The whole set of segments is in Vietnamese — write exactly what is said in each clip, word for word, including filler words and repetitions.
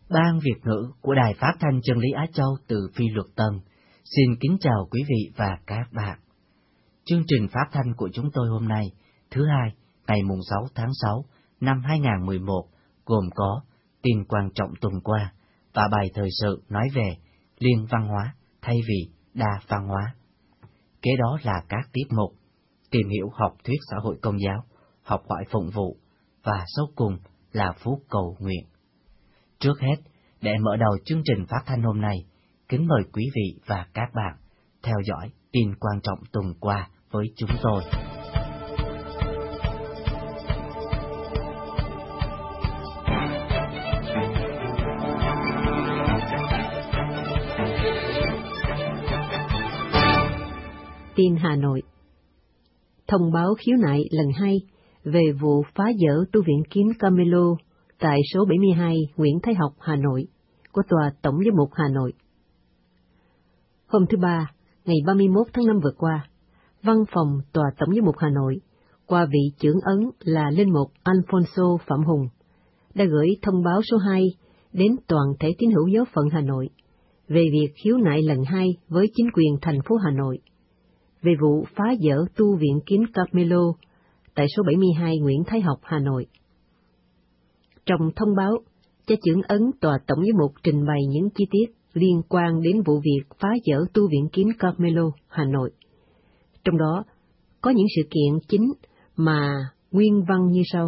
Ban Việt ngữ của Đài Phát thanh Chân lý Á Châu từ Phi Luật Tân xin kính chào quý vị và các bạn. Chương trình phát thanh của chúng tôi hôm nay, thứ hai, ngày mùng sáu tháng sáu năm hai nghìn không trăm mười một, gồm có tin quan trọng tuần qua và bài thời sự nói về liên văn hóa thay vì đa văn hóa. Kế đó là các tiết mục tìm hiểu học thuyết xã hội công giáo, học hỏi phụng vụ và sau cùng là phút cầu nguyện. Trước hết, để mở đầu chương trình phát thanh hôm nay, kính mời quý vị và các bạn theo dõi tin quan trọng tuần qua với chúng tôi. Tin Hà Nội. Thông báo khiếu nại lần hai về vụ phá dỡ tu viện Kín Carmelo tại số bảy mươi hai Nguyễn Thái Học, Hà Nội, của Tòa Tổng giám mục Hà Nội. Hôm thứ Ba, ngày ba mươi mốt tháng năm vừa qua, Văn phòng Tòa Tổng giám mục Hà Nội, qua vị chưởng ấn là Linh mục Alfonso Phạm Hùng, đã gửi thông báo số hai đến toàn thể tín hữu giáo phận Hà Nội về việc khiếu nại lần hai với chính quyền thành phố Hà Nội về vụ phá dỡ tu viện Kín Carmelo tại số bảy mươi hai Nguyễn Thái Học, Hà Nội. Trong thông báo, cha chưởng ấn Tòa Tổng giám mục trình bày những chi tiết liên quan đến vụ việc phá dỡ tu viện Kín Carmelo, Hà Nội. Trong đó, có những sự kiện chính mà nguyên văn như sau.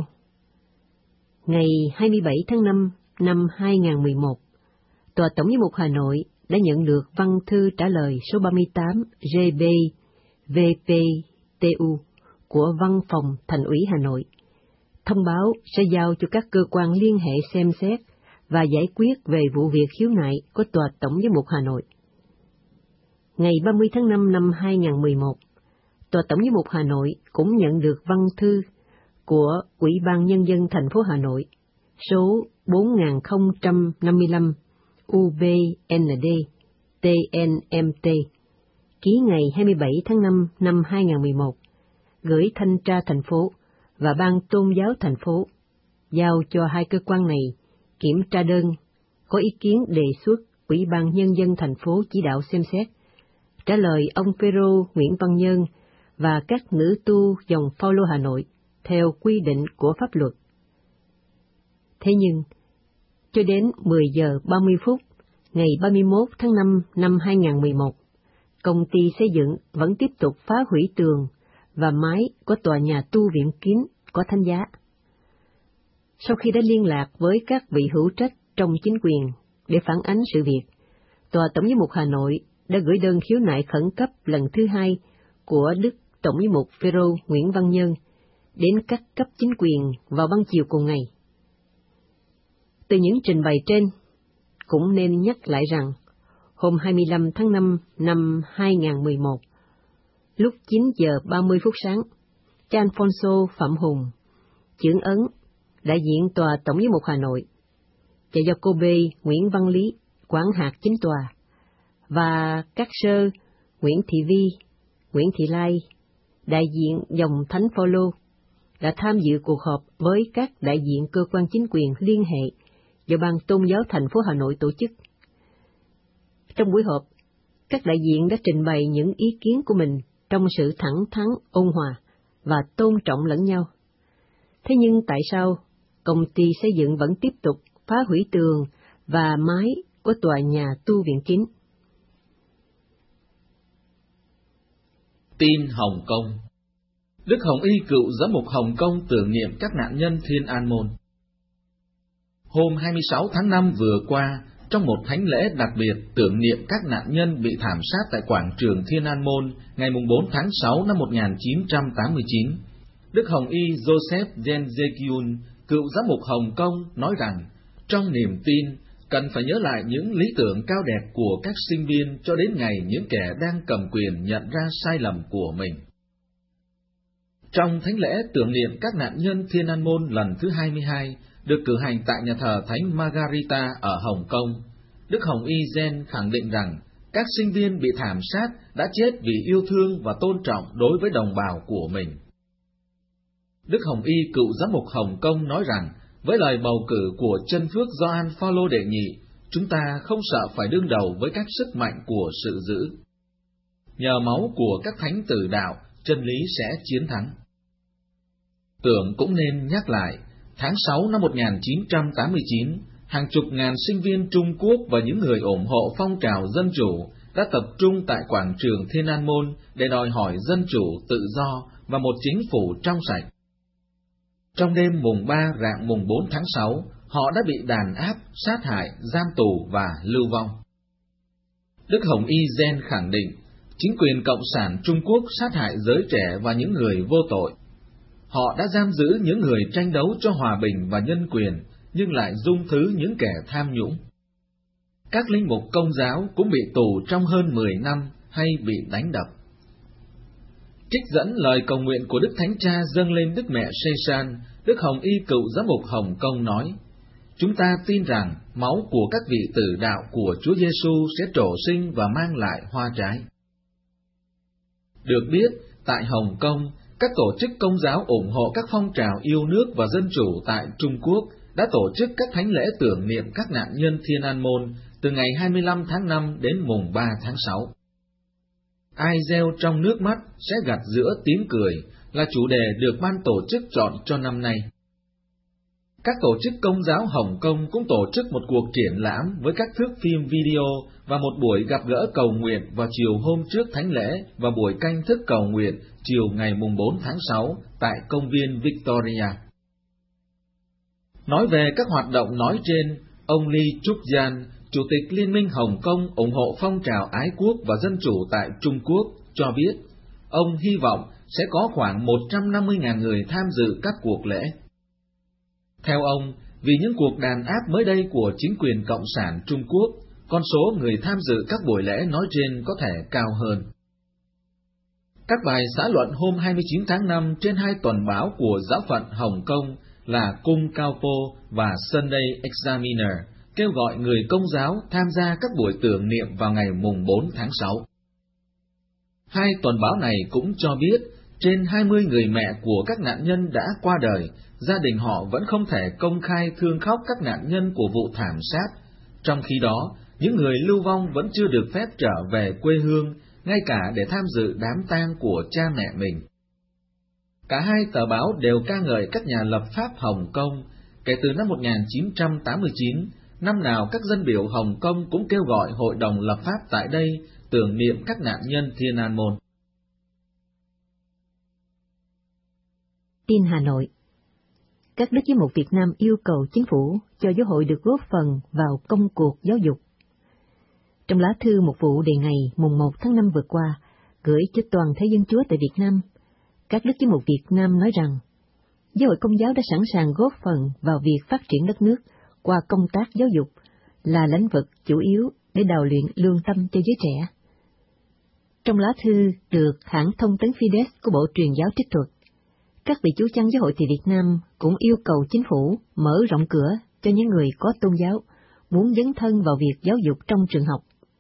Ngày hai mươi bảy tháng năm năm hai nghìn không trăm mười một, Tòa Tổng giám mục Hà Nội đã nhận được văn thư trả lời số ba mươi tám G B V P T U của Văn phòng Thành ủy Hà Nội, thông báo sẽ giao cho các cơ quan liên hệ xem xét và giải quyết về vụ việc khiếu nại của Tòa Tổng giám mục Hà Nội. Ngày ba mươi tháng năm năm hai nghìn không trăm mười một, Tòa Tổng giám mục Hà Nội cũng nhận được văn thư của Ủy ban Nhân dân thành phố Hà Nội số bốn nghìn không trăm năm mươi lăm U B N D T N M T ký ngày hai mươi bảy tháng năm năm hai nghìn không trăm mười một, gửi thanh tra thành phố và ban tôn giáo thành phố, giao cho hai cơ quan này kiểm tra đơn, có ý kiến đề xuất Ủy ban Nhân dân thành phố chỉ đạo xem xét, trả lời ông Phêrô Nguyễn Văn Nhơn và các nữ tu dòng Phaolô Hà Nội theo quy định của pháp luật. Thế nhưng, cho đến mười giờ ba mươi phút ngày ba mươi mốt tháng năm năm hai nghìn không trăm mười một, công ty xây dựng vẫn tiếp tục phá hủy tường và mái của tòa nhà tu viện Kín có thánh giá. Sau khi đã liên lạc với các vị hữu trách trong chính quyền để phản ánh sự việc, Tòa Tổng giám mục Hà Nội đã gửi đơn khiếu nại khẩn cấp lần thứ hai của Đức Tổng giám mục Phêrô Nguyễn Văn Nhơn đến các cấp chính quyền vào ban chiều cùng ngày. Từ những trình bày trên, cũng nên nhắc lại rằng, hôm hai mươi lăm tháng năm năm hai nghìn không trăm mười một, lúc chín giờ ba mươi phút sáng, cha Alfonso Phạm Hùng, chưởng ấn, đại diện Tòa Tổng giám mục Hà Nội, cha Jacobe Nguyễn Văn Lý, quản hạt chính tòa, và các sơ Nguyễn Thị Vi, Nguyễn Thị Lai, đại diện dòng Thánh Phaolô, đã tham dự cuộc họp với các đại diện cơ quan chính quyền liên hệ do Ban Tôn giáo thành phố Hà Nội tổ chức. Trong buổi họp, các đại diện đã trình bày những ý kiến của mình trong sự thẳng thắn, ôn hòa và tôn trọng lẫn nhau. Thế nhưng tại sao công ty xây dựng vẫn tiếp tục phá hủy tường và mái của tòa nhà tu viện Kín? Tin Hồng Kông. Đức Hồng Y cựu giám mục Hồng Kông tưởng niệm các nạn nhân Thiên An Môn. Hôm hai mươi sáu tháng năm vừa qua, trong một thánh lễ đặc biệt tưởng niệm các nạn nhân bị thảm sát tại quảng trường Thiên An Môn ngày bốn tháng sáu năm một nghìn chín trăm tám mươi chín, Đức Hồng Y Joseph Jenzekyun, cựu giám mục Hồng Kông, nói rằng, trong niềm tin, cần phải nhớ lại những lý tưởng cao đẹp của các sinh viên cho đến ngày những kẻ đang cầm quyền nhận ra sai lầm của mình. Trong thánh lễ tưởng niệm các nạn nhân Thiên An Môn lần thứ hai mươi hai, được cử hành tại nhà thờ Thánh Margarita ở Hồng Kông, Đức Hồng Y Gen khẳng định rằng các sinh viên bị thảm sát đã chết vì yêu thương và tôn trọng đối với đồng bào của mình. Đức Hồng Y cựu giám mục Hồng Kông nói rằng với lời bầu cử của chân phước Gioan Phaolô đệ nhị, chúng ta không sợ phải đương đầu với các sức mạnh của sự dữ. Nhờ máu của các thánh tử đạo, chân lý sẽ chiến thắng. Tưởng cũng nên nhắc lại, tháng sáu năm một nghìn chín trăm tám mươi chín, hàng chục ngàn sinh viên Trung Quốc và những người ủng hộ phong trào dân chủ đã tập trung tại quảng trường Thiên An Môn để đòi hỏi dân chủ, tự do và một chính phủ trong sạch. Trong đêm mùng ba rạng mùng bốn tháng sáu, họ đã bị đàn áp, sát hại, giam tù và lưu vong. Đức Hồng Y Gen khẳng định, chính quyền Cộng sản Trung Quốc sát hại giới trẻ và những người vô tội. Họ đã giam giữ những người tranh đấu cho hòa bình và nhân quyền, nhưng lại dung thứ những kẻ tham nhũng. Các linh mục Công giáo cũng bị tù trong hơn mười năm hay bị đánh đập. Trích dẫn lời cầu nguyện của Đức Thánh Cha dâng lên Đức Mẹ Sê-san, Đức Hồng Y cựu giám mục Hồng Kông nói, chúng ta tin rằng máu của các vị tử đạo của Chúa Giêsu sẽ trổ sinh và mang lại hoa trái. Được biết, tại Hồng Kông, các tổ chức Công giáo ủng hộ các phong trào yêu nước và dân chủ tại Trung Quốc đã tổ chức các thánh lễ tưởng niệm các nạn nhân Thiên An Môn từ ngày hai mươi lăm tháng năm đến mùng ba tháng sáu. Ai gieo trong nước mắt sẽ gặt giữa tiếng cười là chủ đề được ban tổ chức chọn cho năm nay. Các tổ chức Công giáo Hồng Kông cũng tổ chức một cuộc triển lãm với các thước phim video và một buổi gặp gỡ cầu nguyện vào chiều hôm trước thánh lễ và buổi canh thức cầu nguyện chiều ngày mùng bốn tháng sáu tại công viên Victoria. Nói về các hoạt động nói trên, ông Lee Chuk-jan, Chủ tịch Liên minh Hồng Kông ủng hộ phong trào ái quốc và dân chủ tại Trung Quốc, cho biết ông hy vọng sẽ có khoảng một trăm năm mươi nghìn người tham dự các cuộc lễ. Theo ông, vì những cuộc đàn áp mới đây của chính quyền Cộng sản Trung Quốc, con số người tham dự các buổi lễ nói trên có thể cao hơn. Các bài xã luận hôm hai mươi chín tháng năm trên hai tuần báo của giáo phận Hồng Kông là Cung Cao Po và Sunday Examiner kêu gọi người Công giáo tham gia các buổi tưởng niệm vào ngày mùng bốn tháng sáu. Hai tuần báo này cũng cho biết trên hai mươi người mẹ của các nạn nhân đã qua đời, gia đình họ vẫn không thể công khai thương khóc các nạn nhân của vụ thảm sát. Trong khi đó, những người lưu vong vẫn chưa được phép trở về quê hương, ngay cả để tham dự đám tang của cha mẹ mình. Cả hai tờ báo đều ca ngợi các nhà lập pháp Hồng Kông. Kể từ năm một nghìn chín trăm tám mươi chín, năm nào các dân biểu Hồng Kông cũng kêu gọi Hội đồng lập pháp tại đây tưởng niệm các nạn nhân Thiên An Môn. Tin Hà Nội. Các đức giám mục Việt Nam yêu cầu chính phủ cho giáo hội được góp phần vào công cuộc giáo dục. Trong lá thư một vụ đề ngày mùng một tháng năm vừa qua, gửi cho toàn thể dân Chúa tại Việt Nam, các đức giám mục Việt Nam nói rằng, giáo hội Công giáo đã sẵn sàng góp phần vào việc phát triển đất nước qua công tác giáo dục, là lĩnh vực chủ yếu để đào luyện lương tâm cho giới trẻ. Trong lá thư được hãng thông tấn Fides của Bộ Truyền giáo trích thuật, các vị chú chăn giáo hội tại Việt Nam cũng yêu cầu chính phủ mở rộng cửa cho những người có tôn giáo muốn dấn thân vào việc giáo dục trong trường học.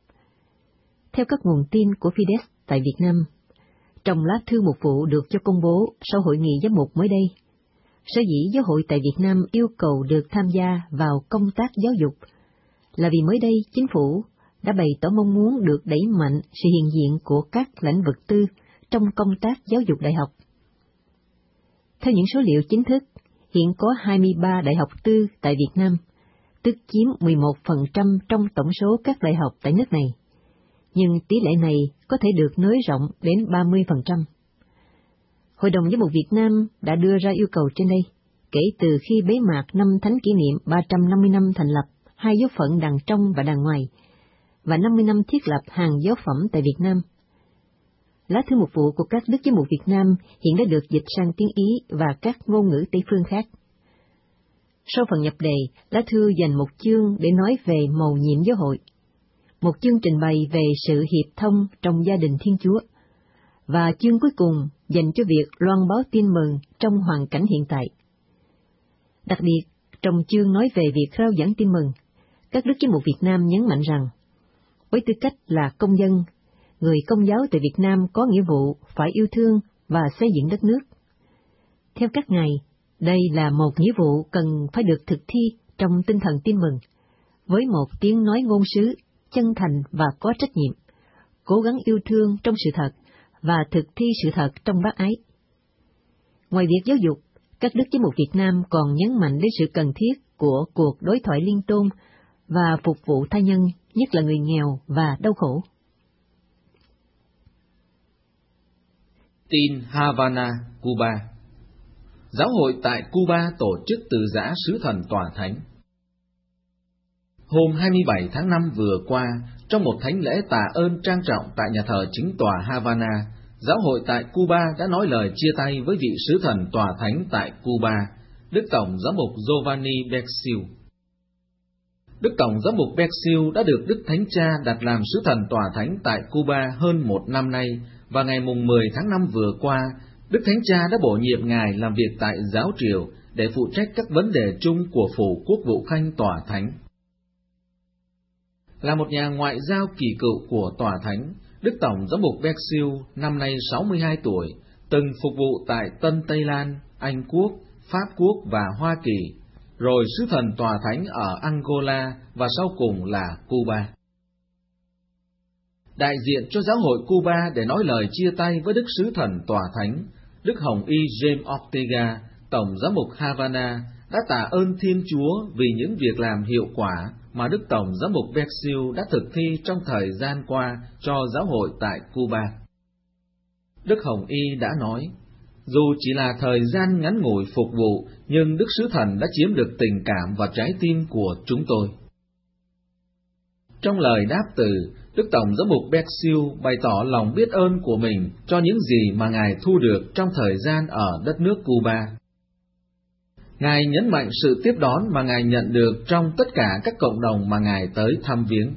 Theo các nguồn tin của Fides tại Việt Nam, trong lá thư mục vụ được cho công bố sau hội nghị giám mục mới đây, sở dĩ giáo hội tại Việt Nam yêu cầu được tham gia vào công tác giáo dục là vì mới đây chính phủ đã bày tỏ mong muốn được đẩy mạnh sự hiện diện của các lĩnh vực tư trong công tác giáo dục đại học. Theo những số liệu chính thức, hiện có hai mươi ba đại học tư tại Việt Nam, tức chiếm mười một phần trăm trong tổng số các đại học tại nước này, nhưng tỷ lệ này có thể được nới rộng đến ba mươi phần trăm. Hội đồng Giám mục Việt Nam đã đưa ra yêu cầu trên đây, kể từ khi bế mạc năm thánh kỷ niệm ba trăm năm mươi năm thành lập hai giáo phận đàng trong và đàng ngoài, và năm mươi năm thiết lập hàng giáo phẩm tại Việt Nam. Lá thư mục vụ của các đức giám mục Việt Nam hiện đã được dịch sang tiếng Ý và các ngôn ngữ Tây phương khác. Sau phần nhập đề, lá thư dành một chương để nói về mầu nhiệm giáo hội, một chương trình bày về sự hiệp thông trong gia đình Thiên Chúa, và chương cuối cùng dành cho việc loan báo tin mừng trong hoàn cảnh hiện tại. Đặc biệt, trong chương nói về việc rao giảng tin mừng, các đức giám mục Việt Nam nhấn mạnh rằng, với tư cách là công dân, người Công giáo tại Việt Nam có nghĩa vụ phải yêu thương và xây dựng đất nước. Theo các ngài, Đây là một nghĩa vụ cần phải được thực thi trong tinh thần tin mừng, với một tiếng nói ngôn sứ, chân thành và có trách nhiệm, cố gắng yêu thương trong sự thật và thực thi sự thật trong bác ái. Ngoài việc giáo dục, các đức giám mục Việt Nam còn nhấn mạnh đến sự cần thiết của cuộc đối thoại liên tôn và phục vụ tha nhân, nhất là người nghèo và đau khổ. Tin Havana, Cuba. Giáo hội tại Cuba tổ chức từ giã sứ thần tòa thánh. Hôm hai mươi bảy tháng năm vừa qua, trong một thánh lễ tạ ơn trang trọng tại nhà thờ chính tòa Havana, giáo hội tại Cuba đã nói lời chia tay với vị sứ thần tòa thánh tại Cuba, Đức Tổng giám mục Giovanni Bexil. Đức Tổng giám mục Bexil đã được Đức Thánh Cha đặt làm sứ thần tòa thánh tại Cuba hơn một năm nay, và ngày mùng mười tháng năm vừa qua, Đức Thánh Cha đã bổ nhiệm Ngài làm việc tại giáo triều để phụ trách các vấn đề chung của phủ quốc vụ khanh tòa thánh. Là một nhà ngoại giao kỳ cựu của tòa thánh, Đức Tổng giám mục Bexil năm nay sáu mươi hai tuổi, từng phục vụ tại Tân Tây Lan, Anh Quốc, Pháp Quốc và Hoa Kỳ, rồi sứ thần tòa thánh ở Angola và sau cùng là Cuba. Đại diện cho giáo hội Cuba để nói lời chia tay với Đức sứ thần tòa thánh, Đức Hồng Y James Ortega, Tổng giám mục Havana, đã tạ ơn Thiên Chúa vì những việc làm hiệu quả mà Đức Tổng giám mục Bexil đã thực thi trong thời gian qua cho giáo hội tại Cuba. Đức Hồng Y đã nói, dù chỉ là thời gian ngắn ngủi phục vụ, nhưng Đức Sứ Thần đã chiếm được tình cảm và trái tim của chúng tôi. Trong lời đáp từ, Đức Tổng giám mục Bexil bày tỏ lòng biết ơn của mình cho những gì mà Ngài thu được trong thời gian ở đất nước Cuba. Ngài nhấn mạnh sự tiếp đón mà Ngài nhận được trong tất cả các cộng đồng mà Ngài tới thăm viếng.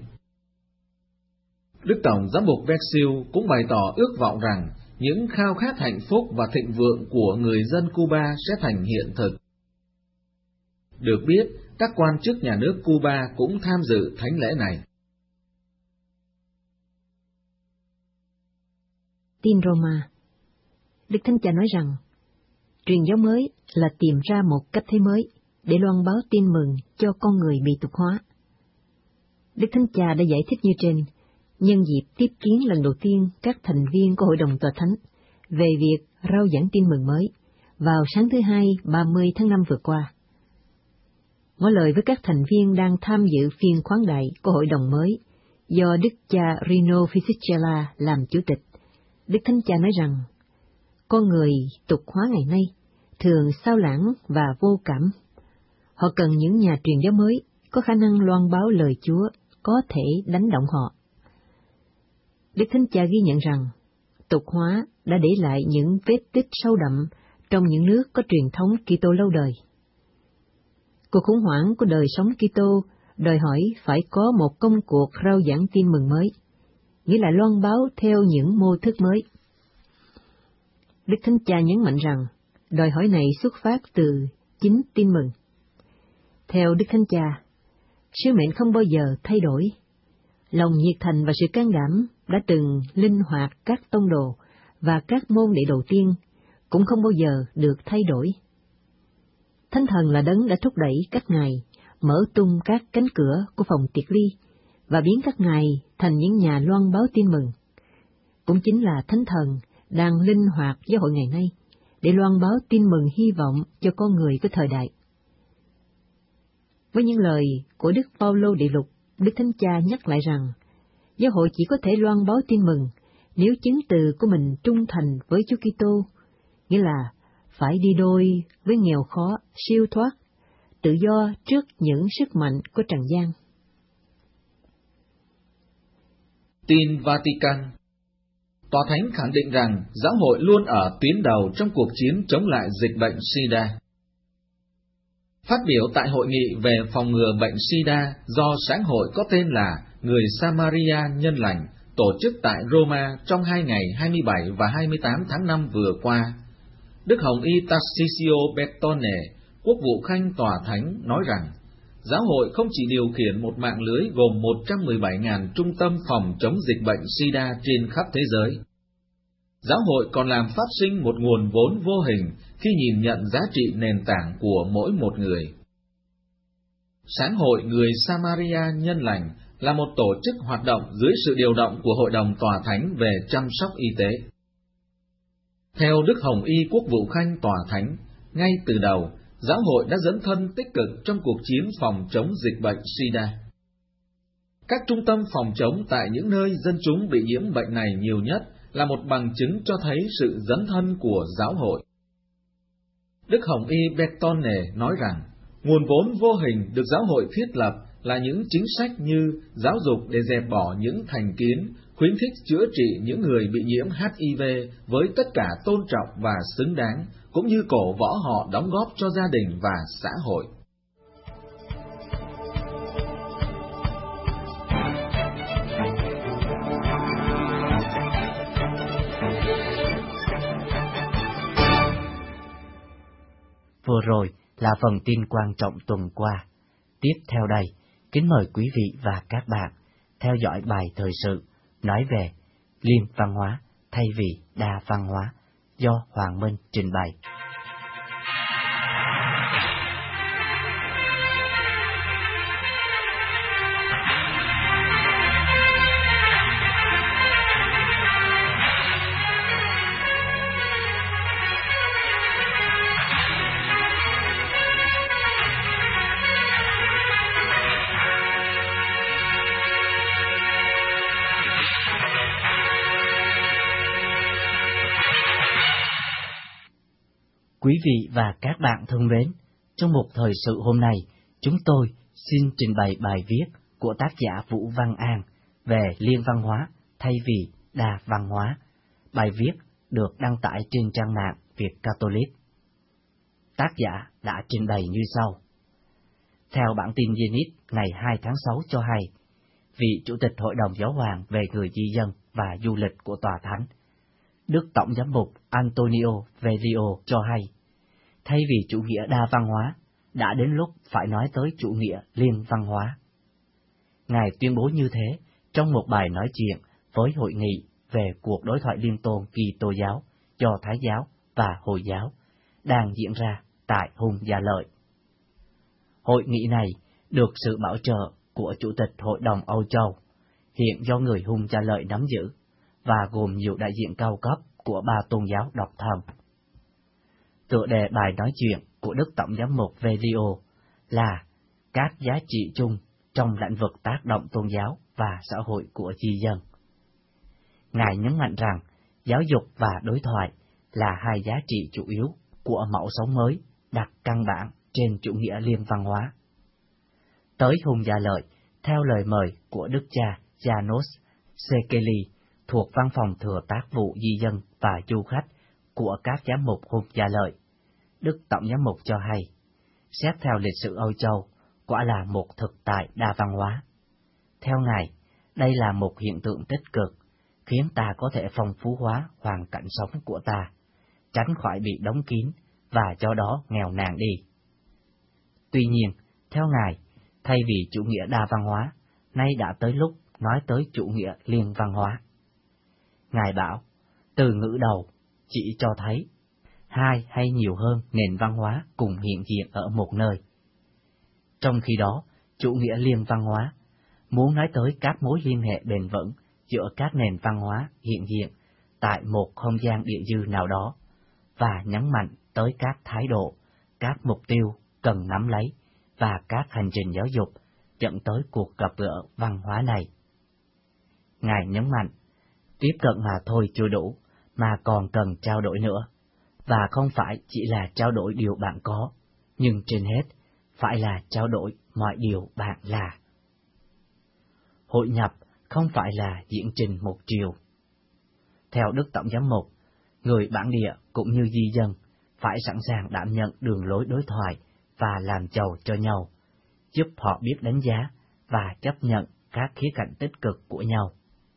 Đức Tổng giám mục Bexil cũng bày tỏ ước vọng rằng những khao khát hạnh phúc và thịnh vượng của người dân Cuba sẽ thành hiện thực. Được biết, các quan chức nhà nước Cuba cũng tham dự thánh lễ này. Tin Roma. Đức Thánh Cha nói rằng, truyền giáo mới là tìm ra một cách thế mới để loan báo tin mừng cho con người bị tục hóa. Đức Thánh Cha đã giải thích như trên, nhân dịp tiếp kiến lần đầu tiên các thành viên của Hội đồng Tòa Thánh về việc rao giảng tin mừng mới vào sáng thứ Hai ba mươi tháng năm vừa qua. Ngỏ lời với các thành viên đang tham dự phiên khoáng đại của Hội đồng mới do Đức cha Rino Fisichella làm chủ tịch, Đức Thánh Cha nói rằng, con người tục hóa ngày nay thường xao lãng và vô cảm. Họ cần những nhà truyền giáo mới có khả năng loan báo lời Chúa, có thể đánh động họ. Đức Thánh Cha ghi nhận rằng, tục hóa đã để lại những vết tích sâu đậm trong những nước có truyền thống Kitô lâu đời. Cuộc khủng hoảng của đời sống Kitô đòi hỏi phải có một công cuộc rao giảng tin mừng mới, nghĩa là loan báo theo những mô thức mới. Đức Thánh Cha nhấn mạnh rằng, đòi hỏi này xuất phát từ chính tin mừng. Theo Đức Thánh Cha, sứ mệnh không bao giờ thay đổi. Lòng nhiệt thành và sự can đảm đã từng linh hoạt các tông đồ và các môn đệ đầu tiên cũng không bao giờ được thay đổi. Thánh Thần là đấng đã thúc đẩy các ngài mở tung các cánh cửa của phòng tiệc ly và biến các ngài thành những nhà loan báo tin mừng. Cũng chính là Thánh Thần đang linh hoạt giáo hội ngày nay để loan báo tin mừng hy vọng cho con người của thời đại. Với những lời của Đức Phaolô Đệ Lục, Đức Thánh Cha nhắc lại rằng, giáo hội chỉ có thể loan báo tin mừng nếu chứng từ của mình trung thành với Chúa Kitô, nghĩa là phải đi đôi với nghèo khó, siêu thoát, tự do trước những sức mạnh của trần gian. Tin Vatican. Tòa Thánh khẳng định rằng giáo hội luôn ở tuyến đầu trong cuộc chiến chống lại dịch bệnh SIDA. Phát biểu tại hội nghị về phòng ngừa bệnh SIDA do sáng hội có tên là Người Samaria Nhân Lành tổ chức tại Roma trong hai ngày hai mươi bảy và hai mươi tám tháng năm vừa qua, Đức Hồng Y Tarcisio Bertone, Quốc vụ Khanh Tòa Thánh nói rằng, giáo hội không chỉ điều khiển một mạng lưới gồm một trăm mười bảy nghìn trung tâm phòng chống dịch bệnh SIDA trên khắp thế giới. Giáo hội còn làm phát sinh một nguồn vốn vô hình khi nhìn nhận giá trị nền tảng của mỗi một người. Sáng hội người Samaria nhân lành là một tổ chức hoạt động dưới sự điều động của Hội đồng Tòa Thánh về chăm sóc y tế. Theo Đức Hồng Y Quốc vụ Khanh Tòa Thánh, ngay từ đầu, giáo hội đã dấn thân tích cực trong cuộc chiến phòng chống dịch bệnh SIDA. Các trung tâm phòng chống tại những nơi dân chúng bị nhiễm bệnh này nhiều nhất là một bằng chứng cho thấy sự dấn thân của giáo hội. Đức Hồng Y Bertone nói rằng, nguồn vốn vô hình được giáo hội thiết lập là những chính sách như giáo dục để dẹp bỏ những thành kiến, khuyến khích chữa trị những người bị nhiễm H I V với tất cả tôn trọng và xứng đáng, cũng như cổ võ họ đóng góp cho gia đình và xã hội. Vừa rồi là phần tin quan trọng tuần qua. Tiếp theo đây, kính mời quý vị và các bạn theo dõi bài thời sự nói về liên văn hóa thay vì đa văn hóa do Hoàng Minh trình bày. Quý vị và các bạn thân mến, trong một thời sự hôm nay, chúng tôi xin trình bày bài viết của tác giả Vũ Văn An về liên văn hóa thay vì đa văn hóa. Bài viết được đăng tải trên trang mạng Việt Catholic. Tác giả đã trình bày như sau. Theo bản tin Zenit ngày hai tháng sáu cho hay, vị Chủ tịch Hội đồng Giáo hoàng về người di dân và du lịch của Tòa Thánh, Đức Tổng Giám mục Antonio Velio cho hay, thay vì chủ nghĩa đa văn hóa, đã đến lúc phải nói tới chủ nghĩa liên văn hóa. Ngài tuyên bố như thế trong một bài nói chuyện với hội nghị về cuộc đối thoại liên tôn Kitô giáo, Do Thái giáo và Hồi giáo đang diễn ra tại Hùng Gia Lợi. Hội nghị này được sự bảo trợ của Chủ tịch Hội đồng Âu Châu, hiện do người Hùng Gia Lợi nắm giữ, và gồm nhiều đại diện cao cấp của ba tôn giáo độc thân. Tựa đề bài nói chuyện của Đức Tổng Giám mục Velio là các giá trị chung trong lĩnh vực tác động tôn giáo và xã hội của di dân. Ngài nhấn mạnh rằng giáo dục và đối thoại là hai giá trị chủ yếu của mẫu sống mới đặt căn bản trên chủ nghĩa liên văn hóa. Tới Hùng Gia Lợi, theo lời mời của Đức cha Janos Sekeli thuộc Văn phòng Thừa tác vụ di dân và du khách của các giám mục Hùng Gia Lợi, Đức Tổng Giám mục cho hay, xét theo lịch sử Âu Châu, quả là một thực tại đa văn hóa. Theo Ngài, đây là một hiện tượng tích cực, khiến ta có thể phong phú hóa hoàn cảnh sống của ta, tránh khỏi bị đóng kín và do đó nghèo nàn đi. Tuy nhiên, theo Ngài, thay vì chủ nghĩa đa văn hóa, nay đã tới lúc nói tới chủ nghĩa liên văn hóa. Ngài bảo, từ ngữ đầu chỉ cho thấy hai hay nhiều hơn nền văn hóa cùng hiện diện ở một nơi. Trong khi đó, chủ nghĩa liên văn hóa muốn nói tới các mối liên hệ bền vững giữa các nền văn hóa hiện diện tại một không gian địa dư nào đó, và nhấn mạnh tới các thái độ, các mục tiêu cần nắm lấy và các hành trình giáo dục dẫn tới cuộc gặp gỡ văn hóa này. Ngài nhấn mạnh, tiếp cận mà thôi chưa đủ, mà còn cần trao đổi nữa, và không phải chỉ là trao đổi điều bạn có, nhưng trên hết, phải là trao đổi mọi điều bạn là. Hội nhập không phải là diễn trình một chiều. Theo Đức Tổng Giám mục, người bản địa cũng như di dân phải sẵn sàng đảm nhận đường lối đối thoại và làm giàu cho nhau, giúp họ biết đánh giá và chấp nhận các khía cạnh tích cực của nhau.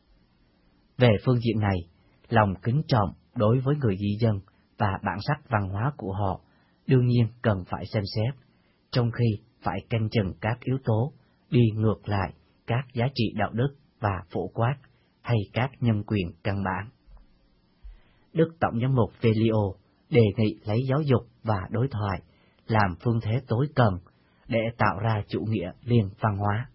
Về phương diện này, lòng kính trọng đối với người di dân và bản sắc văn hóa của họ đương nhiên cần phải xem xét, trong khi phải canh chừng các yếu tố đi ngược lại các giá trị đạo đức và phổ quát hay các nhân quyền căn bản. Đức Tổng Giám mục Velio đề nghị lấy giáo dục và đối thoại làm phương thế tối cần để tạo ra chủ nghĩa liên văn hóa.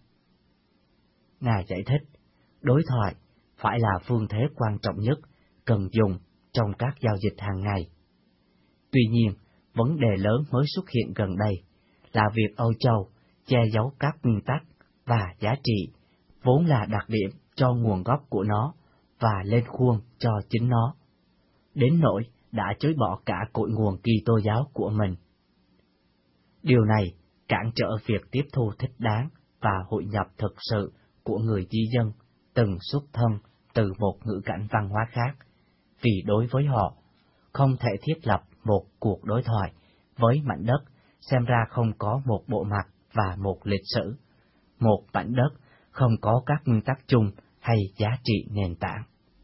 Ngài giải thích, đối thoại phải là phương thế quan trọng nhất cần dùng trong các giao dịch hàng ngày. Tuy nhiên, vấn đề lớn mới xuất hiện gần đây là việc Âu Châu che giấu các nguyên tắc và giá trị vốn là đặc điểm cho nguồn gốc của nó và lên khuôn cho chính nó, đến nỗi đã chối bỏ cả cội nguồn Kitô giáo của mình. Điều này cản trở việc tiếp thu thích đáng và hội nhập thực sự của người di dân từng xuất thân từ một ngữ cảnh văn hóa khác, vì đối với họ, không thể thiết lập một cuộc đối thoại với mảnh đất xem ra không có một bộ mặt và một lịch sử, một mảnh đất không có các nguyên tắc chung hay giá trị nền tảng.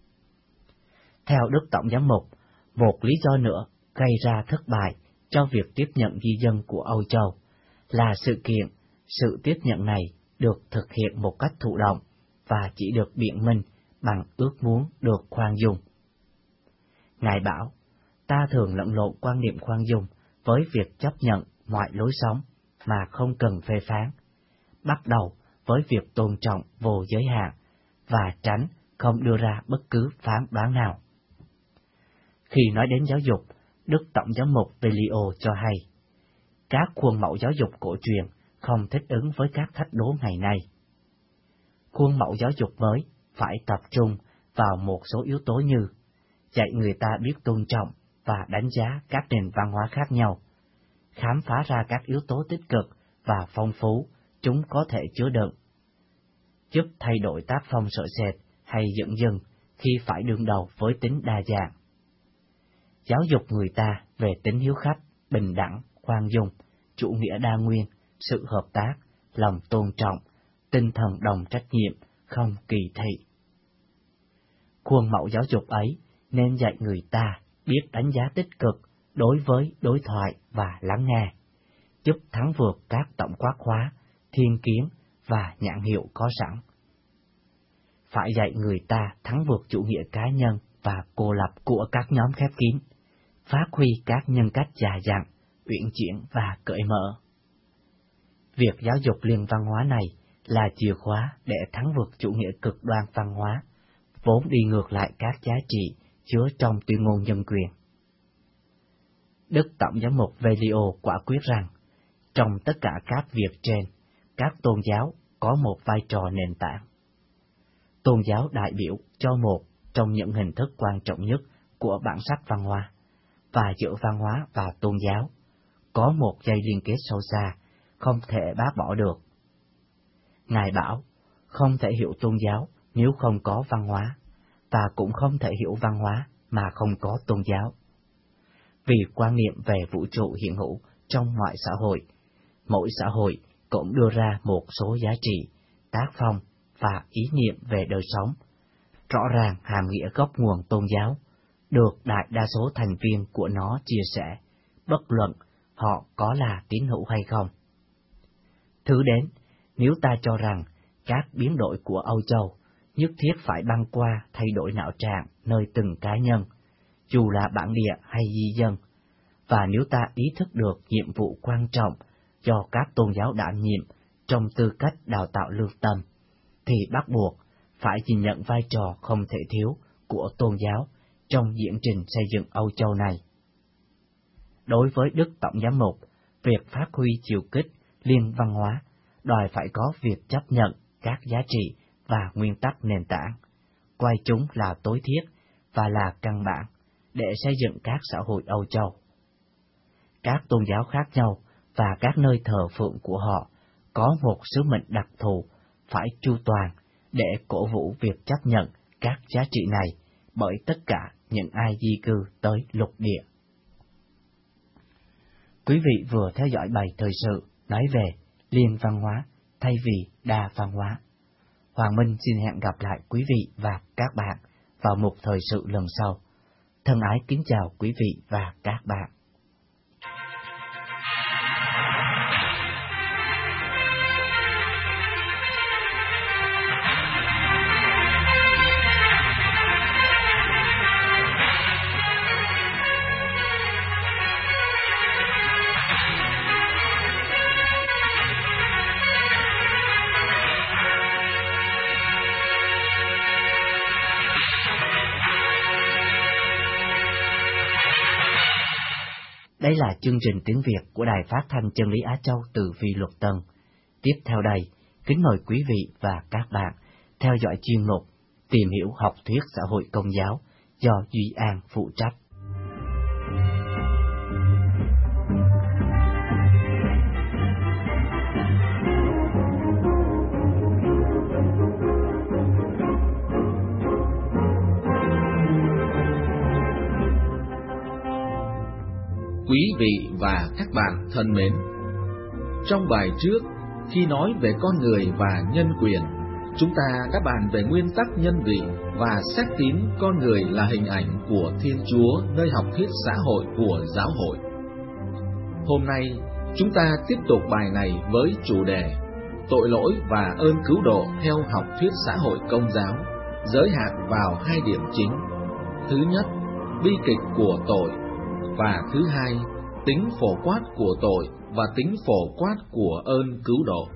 Theo Đức Tổng giám mục, một lý do nữa gây ra thất bại cho việc tiếp nhận di dân của Âu Châu là sự kiện sự tiếp nhận này được thực hiện một cách thụ động và chỉ được biện minh bằng ước muốn được khoan dung. Ngài bảo, ta thường lẫn lộn quan niệm khoan dung với việc chấp nhận mọi lối sống mà không cần phê phán, bắt đầu với việc tôn trọng vô giới hạn và tránh không đưa ra bất cứ phán đoán nào. Khi nói đến giáo dục, Đức Tổng giám mục Velio cho hay, các khuôn mẫu giáo dục cổ truyền không thích ứng với các thách đố ngày nay. Khuôn mẫu giáo dục mới phải tập trung vào một số yếu tố như dạy người ta biết tôn trọng và đánh giá các nền văn hóa khác nhau, khám phá ra các yếu tố tích cực và phong phú chúng có thể chứa đựng, giúp thay đổi tác phong sợ sệt hay dửng dưng khi phải đương đầu với tính đa dạng. Giáo dục người ta về tính hiếu khách, bình đẳng, khoan dung, chủ nghĩa đa nguyên, sự hợp tác, lòng tôn trọng, tinh thần đồng trách nhiệm, không kỳ thị. Khuôn mẫu giáo dục ấy nên dạy người ta biết đánh giá tích cực đối với đối thoại và lắng nghe, giúp thắng vượt các tổng quát hóa, thiên kiến và nhãn hiệu có sẵn. Phải dạy người ta thắng vượt chủ nghĩa cá nhân và cô lập của các nhóm khép kín, phát huy các nhân cách già dặn, uyển chuyển và cởi mở. Việc giáo dục liên văn hóa này là chìa khóa để thắng vượt chủ nghĩa cực đoan văn hóa, vốn đi ngược lại các giá trị chứa trong tuyên ngôn nhân quyền. Đức Tổng giám mục Velio quả quyết rằng, trong tất cả các việc trên, các tôn giáo có một vai trò nền tảng. Tôn giáo đại biểu cho một trong những hình thức quan trọng nhất của bản sắc văn hóa, và giữa văn hóa và tôn giáo có một dây liên kết sâu xa, không thể bác bỏ được. Ngài bảo, không thể hiểu tôn giáo nếu không có văn hóa, và cũng không thể hiểu văn hóa mà không có tôn giáo. Vì quan niệm về vũ trụ hiện hữu trong mọi xã hội, mỗi xã hội cũng đưa ra một số giá trị, tác phong và ý niệm về đời sống, rõ ràng hàm nghĩa gốc nguồn tôn giáo, được đại đa số thành viên của nó chia sẻ, bất luận họ có là tín hữu hay không. Thứ đến, nếu ta cho rằng các biến đổi của Âu Châu nhất thiết phải băng qua thay đổi não trạng nơi từng cá nhân, dù là bản địa hay di dân, và nếu ta ý thức được nhiệm vụ quan trọng do các tôn giáo đảm nhiệm trong tư cách đào tạo lương tâm, thì bắt buộc phải nhìn nhận vai trò không thể thiếu của tôn giáo trong diễn trình xây dựng Âu Châu này. Đối với Đức Tổng giám mục, việc phát huy chiều kích liên văn hóa đòi phải có việc chấp nhận các giá trị và nguyên tắc nền tảng, coi chúng là tối thiết và là căn bản để xây dựng các xã hội Âu Châu. Các tôn giáo khác nhau và các nơi thờ phượng của họ có một sứ mệnh đặc thù phải chu toàn để cổ vũ việc chấp nhận các giá trị này bởi tất cả những ai di cư tới lục địa. Quý vị vừa theo dõi bài thời sự nói về liên văn hóa thay vì đa văn hóa. Hoàng Minh xin hẹn gặp lại quý vị và các bạn vào mục thời sự lần sau. Thân ái kính chào quý vị và các bạn. Đây là chương trình tiếng Việt của Đài Phát thanh Chân lý Á Châu từ Phi Luật Tân. Tiếp theo đây, kính mời quý vị và các bạn theo dõi chuyên mục Tìm hiểu học thuyết xã hội công giáo do Duy An phụ trách. Quý vị và các bạn thân mến, trong bài trước, khi nói về con người và nhân quyền, chúng ta đã bàn về nguyên tắc nhân vị và xét tín con người là hình ảnh của Thiên Chúa nơi học thuyết xã hội của giáo hội. Hôm nay, chúng ta tiếp tục bài này với chủ đề tội lỗi và ơn cứu độ theo học thuyết xã hội công giáo, giới hạn vào hai điểm chính. Thứ nhất, bi kịch của tội, và thứ hai, tính phổ quát của tội và tính phổ quát của ơn cứu độ.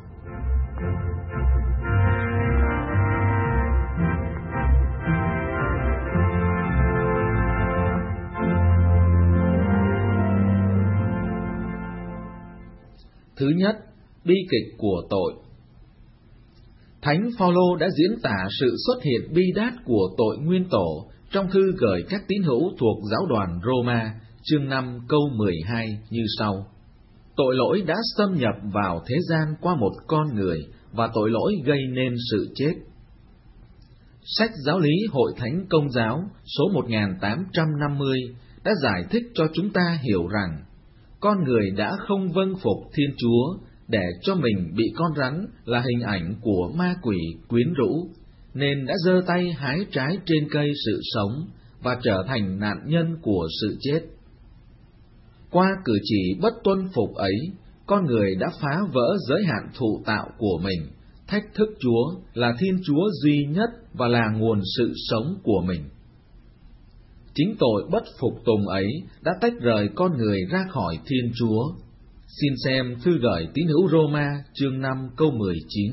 Thứ nhất, bi kịch của tội. Thánh Phaolô đã diễn tả sự xuất hiện bi đát của tội nguyên tổ trong thư gửi các tín hữu thuộc giáo đoàn Roma, chương năm câu mười hai như sau: Tội lỗi đã xâm nhập vào thế gian qua một con người, và tội lỗi gây nên sự chết. Sách Giáo lý Hội Thánh Công giáo số một nghìn tám trăm năm mươi đã giải thích cho chúng ta hiểu rằng con người đã không vâng phục Thiên Chúa để cho mình bị con rắn là hình ảnh của ma quỷ quyến rũ, nên đã giơ tay hái trái trên cây sự sống và trở thành nạn nhân của sự chết. Qua cử chỉ bất tuân phục ấy, con người đã phá vỡ giới hạn thụ tạo của mình, thách thức Chúa là Thiên Chúa duy nhất và là nguồn sự sống của mình. Chính tội bất phục tùng ấy đã tách rời con người ra khỏi Thiên Chúa. Xin xem thư gửi tín hữu Roma chương năm câu mười chín.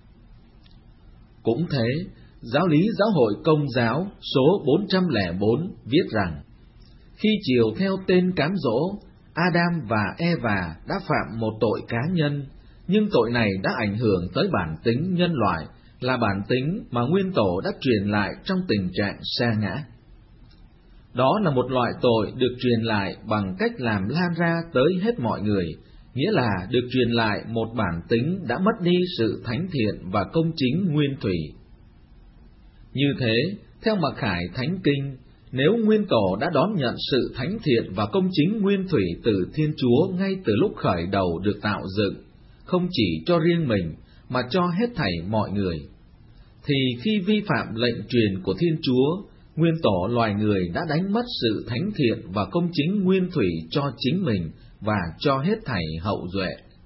Cũng thế, Giáo lý Giáo hội Công giáo số bốn trăm lẻ bốn viết rằng, khi chiều theo tên cám dỗ, Adam và Eva đã phạm một tội cá nhân, nhưng tội này đã ảnh hưởng tới bản tính nhân loại, là bản tính mà nguyên tổ đã truyền lại trong tình trạng sa ngã. Đó là một loại tội được truyền lại bằng cách làm lan ra tới hết mọi người, nghĩa là được truyền lại một bản tính đã mất đi sự thánh thiện và công chính nguyên thủy. Như thế, theo mặc khải Thánh Kinh, nếu nguyên tổ đã đón nhận sự thánh thiện và công chính nguyên thủy từ Thiên Chúa ngay từ lúc khởi đầu được tạo dựng, không chỉ cho riêng mình mà cho hết thảy mọi người, thì khi vi phạm lệnh truyền của Thiên Chúa, nguyên tổ loài người đã đánh mất sự thánh thiện và công chính nguyên thủy cho chính mình và cho hết thảy hậu duệ.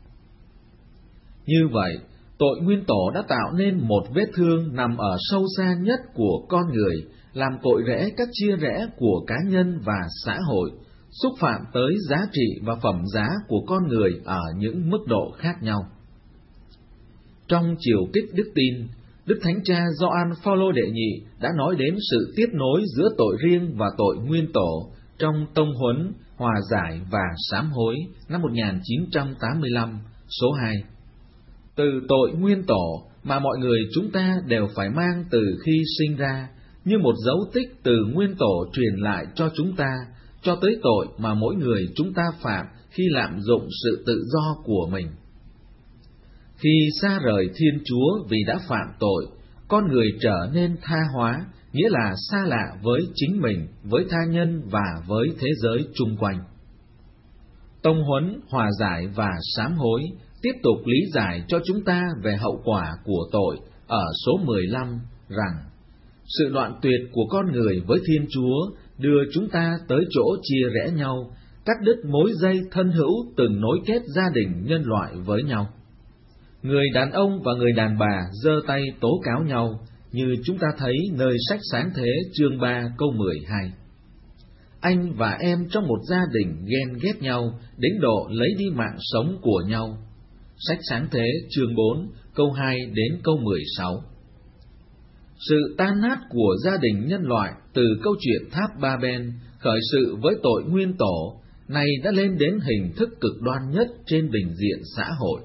Như vậy, tội nguyên tổ đã tạo nên một vết thương nằm ở sâu xa nhất của con người, làm cội rễ các chia rẽ của cá nhân và xã hội, xúc phạm tới giá trị và phẩm giá của con người ở những mức độ khác nhau. Trong chiều kích đức tin, Đức Thánh Cha Gioan Phaolô đệ nhị đã nói đến sự tiếp nối giữa tội riêng và tội nguyên tổ trong Tông huấn, Hòa giải và Sám hối năm một nghìn chín trăm tám mươi lăm, số hai. Từ tội nguyên tổ mà mọi người chúng ta đều phải mang từ khi sinh ra, như một dấu tích từ nguyên tổ truyền lại cho chúng ta, cho tới tội mà mỗi người chúng ta phạm khi lạm dụng sự tự do của mình. Khi xa rời Thiên Chúa vì đã phạm tội, con người trở nên tha hóa, nghĩa là xa lạ với chính mình, với tha nhân và với thế giới chung quanh. Tông huấn, Hòa giải và Sám hối tiếp tục lý giải cho chúng ta về hậu quả của tội ở số mười lăm rằng sự đoạn tuyệt của con người với Thiên Chúa đưa chúng ta tới chỗ chia rẽ nhau, cắt đứt mối dây thân hữu từng nối kết gia đình nhân loại với nhau. Người đàn ông và người đàn bà giơ tay tố cáo nhau, như chúng ta thấy nơi sách Sáng thế chương ba câu mười hai. Anh và em trong một gia đình ghen ghét nhau đến độ lấy đi mạng sống của nhau. Sách Sáng thế chương bốn câu hai đến câu mười sáu. Sự tan nát của gia đình nhân loại từ câu chuyện tháp Ba-ben khởi sự với tội nguyên tổ nay đã lên đến hình thức cực đoan nhất trên bình diện xã hội.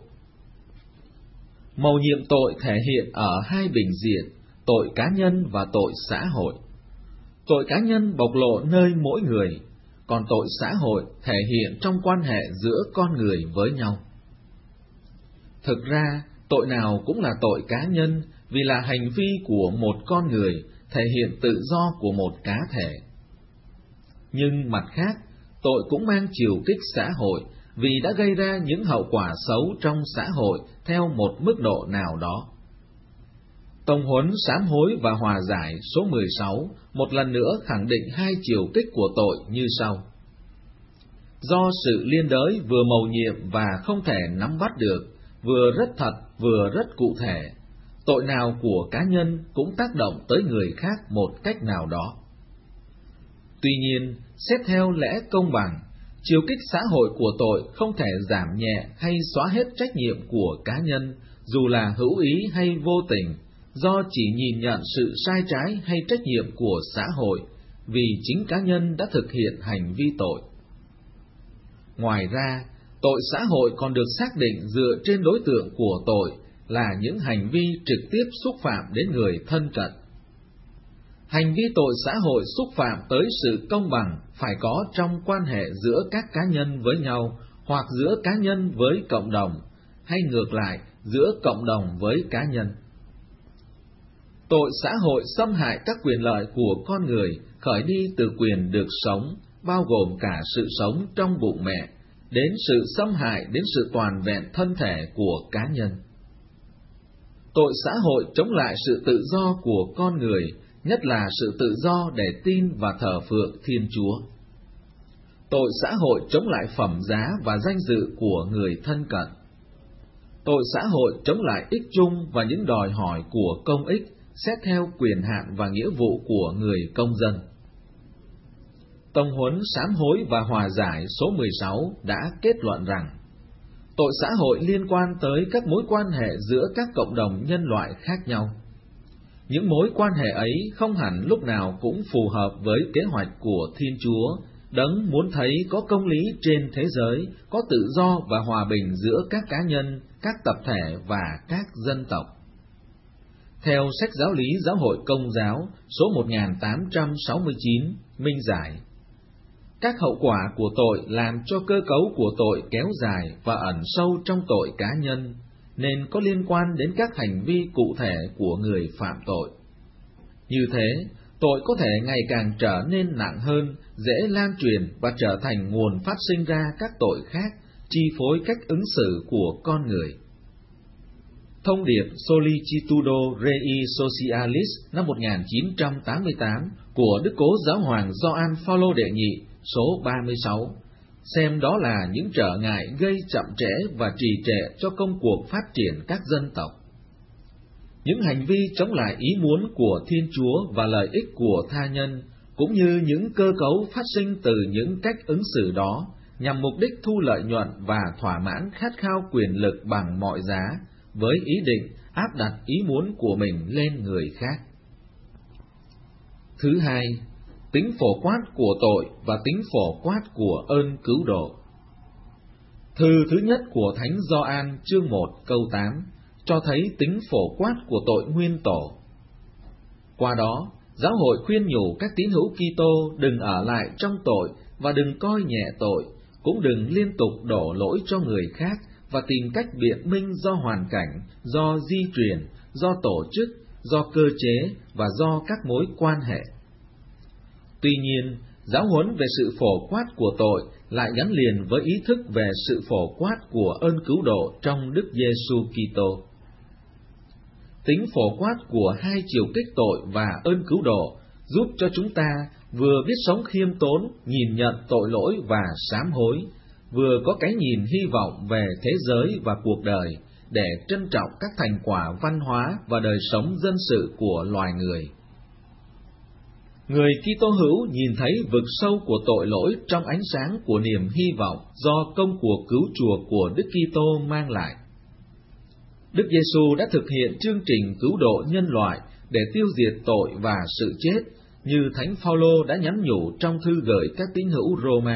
Mầu nhiệm tội thể hiện ở hai bình diện, tội cá nhân và tội xã hội. Tội cá nhân bộc lộ nơi mỗi người, còn tội xã hội thể hiện trong quan hệ giữa con người với nhau. Thực ra, tội nào cũng là tội cá nhân vì là hành vi của một con người, thể hiện tự do của một cá thể. Nhưng mặt khác, tội cũng mang chiều kích xã hội vì đã gây ra những hậu quả xấu trong xã hội theo một mức độ nào đó. Tông huấn sám hối và hòa giải số mười sáu một lần nữa khẳng định hai chiều kích của tội như sau. Do sự liên đới vừa mầu nhiệm và không thể nắm bắt được, vừa rất thật vừa rất cụ thể, tội nào của cá nhân cũng tác động tới người khác một cách nào đó. Tuy nhiên, xét theo lẽ công bằng, chiều kích xã hội của tội không thể giảm nhẹ hay xóa hết trách nhiệm của cá nhân, dù là hữu ý hay vô tình, do chỉ nhìn nhận sự sai trái hay trách nhiệm của xã hội, vì chính cá nhân đã thực hiện hành vi tội. Ngoài ra, tội xã hội còn được xác định dựa trên đối tượng của tội là những hành vi trực tiếp xúc phạm đến người thân cận. Hành vi tội xã hội xúc phạm tới sự công bằng phải có trong quan hệ giữa các cá nhân với nhau, hoặc giữa cá nhân với cộng đồng, hay ngược lại, giữa cộng đồng với cá nhân. Tội xã hội xâm hại các quyền lợi của con người, khởi đi từ quyền được sống, bao gồm cả sự sống trong bụng mẹ, đến sự xâm hại đến sự toàn vẹn thân thể của cá nhân. Tội xã hội chống lại sự tự do của con người, nhất là sự tự do để tin và thờ phượng Thiên Chúa. Tội xã hội chống lại phẩm giá và danh dự của người thân cận. Tội xã hội chống lại ích chung và những đòi hỏi của công ích, xét theo quyền hạn và nghĩa vụ của người công dân. Tông huấn sám hối và hòa giải số mười sáu đã kết luận rằng, tội xã hội liên quan tới các mối quan hệ giữa các cộng đồng nhân loại khác nhau. Những mối quan hệ ấy không hẳn lúc nào cũng phù hợp với kế hoạch của Thiên Chúa, đấng muốn thấy có công lý trên thế giới, có tự do và hòa bình giữa các cá nhân, các tập thể và các dân tộc. Theo sách giáo lý Giáo hội Công giáo số một nghìn tám trăm sáu mươi chín, minh giải, các hậu quả của tội làm cho cơ cấu của tội kéo dài và ẩn sâu trong tội cá nhân, nên có liên quan đến các hành vi cụ thể của người phạm tội. Như thế, tội có thể ngày càng trở nên nặng hơn, dễ lan truyền và trở thành nguồn phát sinh ra các tội khác, chi phối cách ứng xử của con người. Thông điệp Solicitudo Rei Socialis năm một nghìn chín trăm tám mươi tám của Đức Cố Giáo hoàng Gioan Phaolô đệ nhị số ba mươi sáu, xem đó là những trở ngại gây chậm trễ và trì trệ cho công cuộc phát triển các dân tộc. Những hành vi chống lại ý muốn của Thiên Chúa và lợi ích của tha nhân, cũng như những cơ cấu phát sinh từ những cách ứng xử đó, nhằm mục đích thu lợi nhuận và thỏa mãn khát khao quyền lực bằng mọi giá, với ý định áp đặt ý muốn của mình lên người khác. Thứ hai, tính phổ quát của tội và tính phổ quát của ơn cứu độ. Thư thứ nhất của Thánh Gioan chương một câu tám cho thấy tính phổ quát của tội nguyên tổ. Qua đó, giáo hội khuyên nhủ các tín hữu Kitô đừng ở lại trong tội và đừng coi nhẹ tội, cũng đừng liên tục đổ lỗi cho người khác và tìm cách biện minh do hoàn cảnh, do di truyền, do tổ chức, do cơ chế và do các mối quan hệ. Tuy nhiên, giáo huấn về sự phổ quát của tội lại gắn liền với ý thức về sự phổ quát của ơn cứu độ trong Đức Giêsu Kitô. Tính phổ quát của hai chiều kích tội và ơn cứu độ giúp cho chúng ta vừa biết sống khiêm tốn, nhìn nhận tội lỗi và sám hối, vừa có cái nhìn hy vọng về thế giới và cuộc đời để trân trọng các thành quả văn hóa và đời sống dân sự của loài người. Người Kitô hữu nhìn thấy vực sâu của tội lỗi trong ánh sáng của niềm hy vọng do công cuộc cứu chuộc của Đức Kitô mang lại. Đức Giêsu đã thực hiện chương trình cứu độ nhân loại để tiêu diệt tội và sự chết, như Thánh Phaolô đã nhắn nhủ trong thư gửi các tín hữu Roma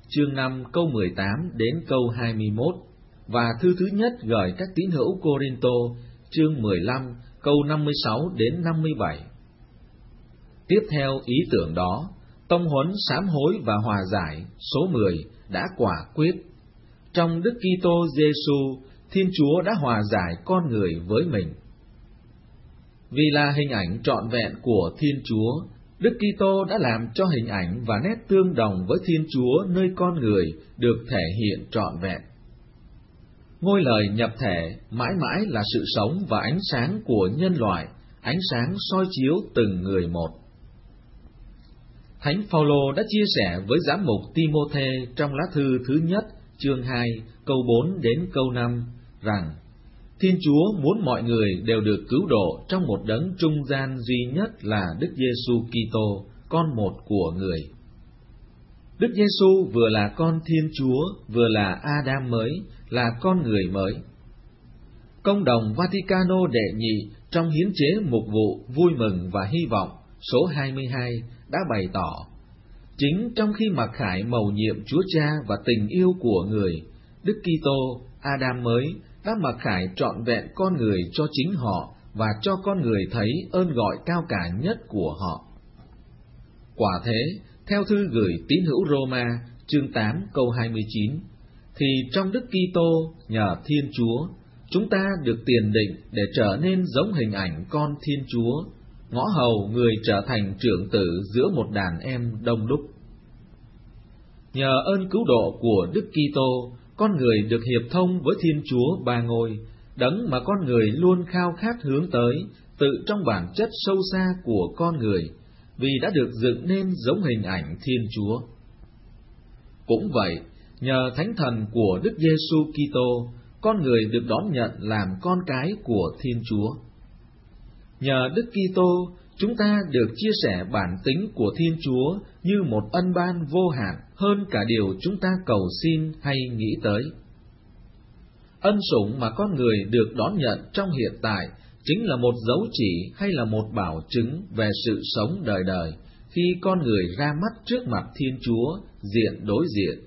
chương năm câu mười tám đến câu hai mươi mốt, và thư thứ nhất gửi các tín hữu Cô-rinh-tô, chương mười lăm câu năm mươi sáu đến năm mươi bảy. Tiếp theo ý tưởng đó, tông huấn sám hối và hòa giải số mười đã quả quyết. Trong Đức Kitô Giêsu, Thiên Chúa đã hòa giải con người với mình. Vì là hình ảnh trọn vẹn của Thiên Chúa, Đức Kitô đã làm cho hình ảnh và nét tương đồng với Thiên Chúa nơi con người được thể hiện trọn vẹn. Ngôi lời nhập thể mãi mãi là sự sống và ánh sáng của nhân loại, ánh sáng soi chiếu từng người một. Thánh Phaolô đã chia sẻ với giám mục Ti-mô-thê trong lá thư thứ nhất, chương hai, câu bốn đến câu năm, rằng Thiên Chúa muốn mọi người đều được cứu độ trong một đấng trung gian duy nhất là Đức Giêsu Kitô, con một của người. Đức Giêsu vừa là con Thiên Chúa, vừa là Adam mới, là con người mới. Công đồng Vaticano đệ nhị trong hiến chế mục vụ vui mừng và hy vọng số hai mươi hai đã bày tỏ, chính trong khi mặc khải mầu nhiệm Chúa Cha và tình yêu của người, Đức Kitô, Adam mới, đã mặc khải trọn vẹn con người cho chính họ và cho con người thấy ơn gọi cao cả nhất của họ. Quả thế, theo thư gửi tín hữu Roma, chương tám câu hai mươi chín, thì trong Đức Kitô nhờ Thiên Chúa, chúng ta được tiền định để trở nên giống hình ảnh con Thiên Chúa, ngõ hầu người trở thành trưởng tử giữa một đàn em đông đúc. Nhờ ơn cứu độ của Đức Kitô, con người được hiệp thông với Thiên Chúa Ba Ngôi, đấng mà con người luôn khao khát hướng tới, tự trong bản chất sâu xa của con người, vì đã được dựng nên giống hình ảnh Thiên Chúa. Cũng vậy, nhờ Thánh Thần của Đức Giêsu Kitô, con người được đón nhận làm con cái của Thiên Chúa. Nhờ Đức Kitô, chúng ta được chia sẻ bản tính của Thiên Chúa như một ân ban vô hạn hơn cả điều chúng ta cầu xin hay nghĩ tới. Ân sủng mà con người được đón nhận trong hiện tại chính là một dấu chỉ hay là một bảo chứng về sự sống đời đời khi con người ra mắt trước mặt Thiên Chúa diện đối diện.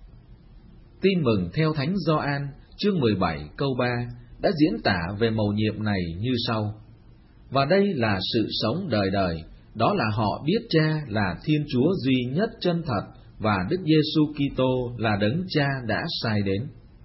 Tin mừng theo Thánh Gioan chương mười bảy câu ba đã diễn tả về mầu nhiệm này như sau: và đây là sự sống đời đời, đó là họ biết Cha là Thiên Chúa duy nhất chân thật và Đức Giêsu Kitô là đấng Cha đã sai đến.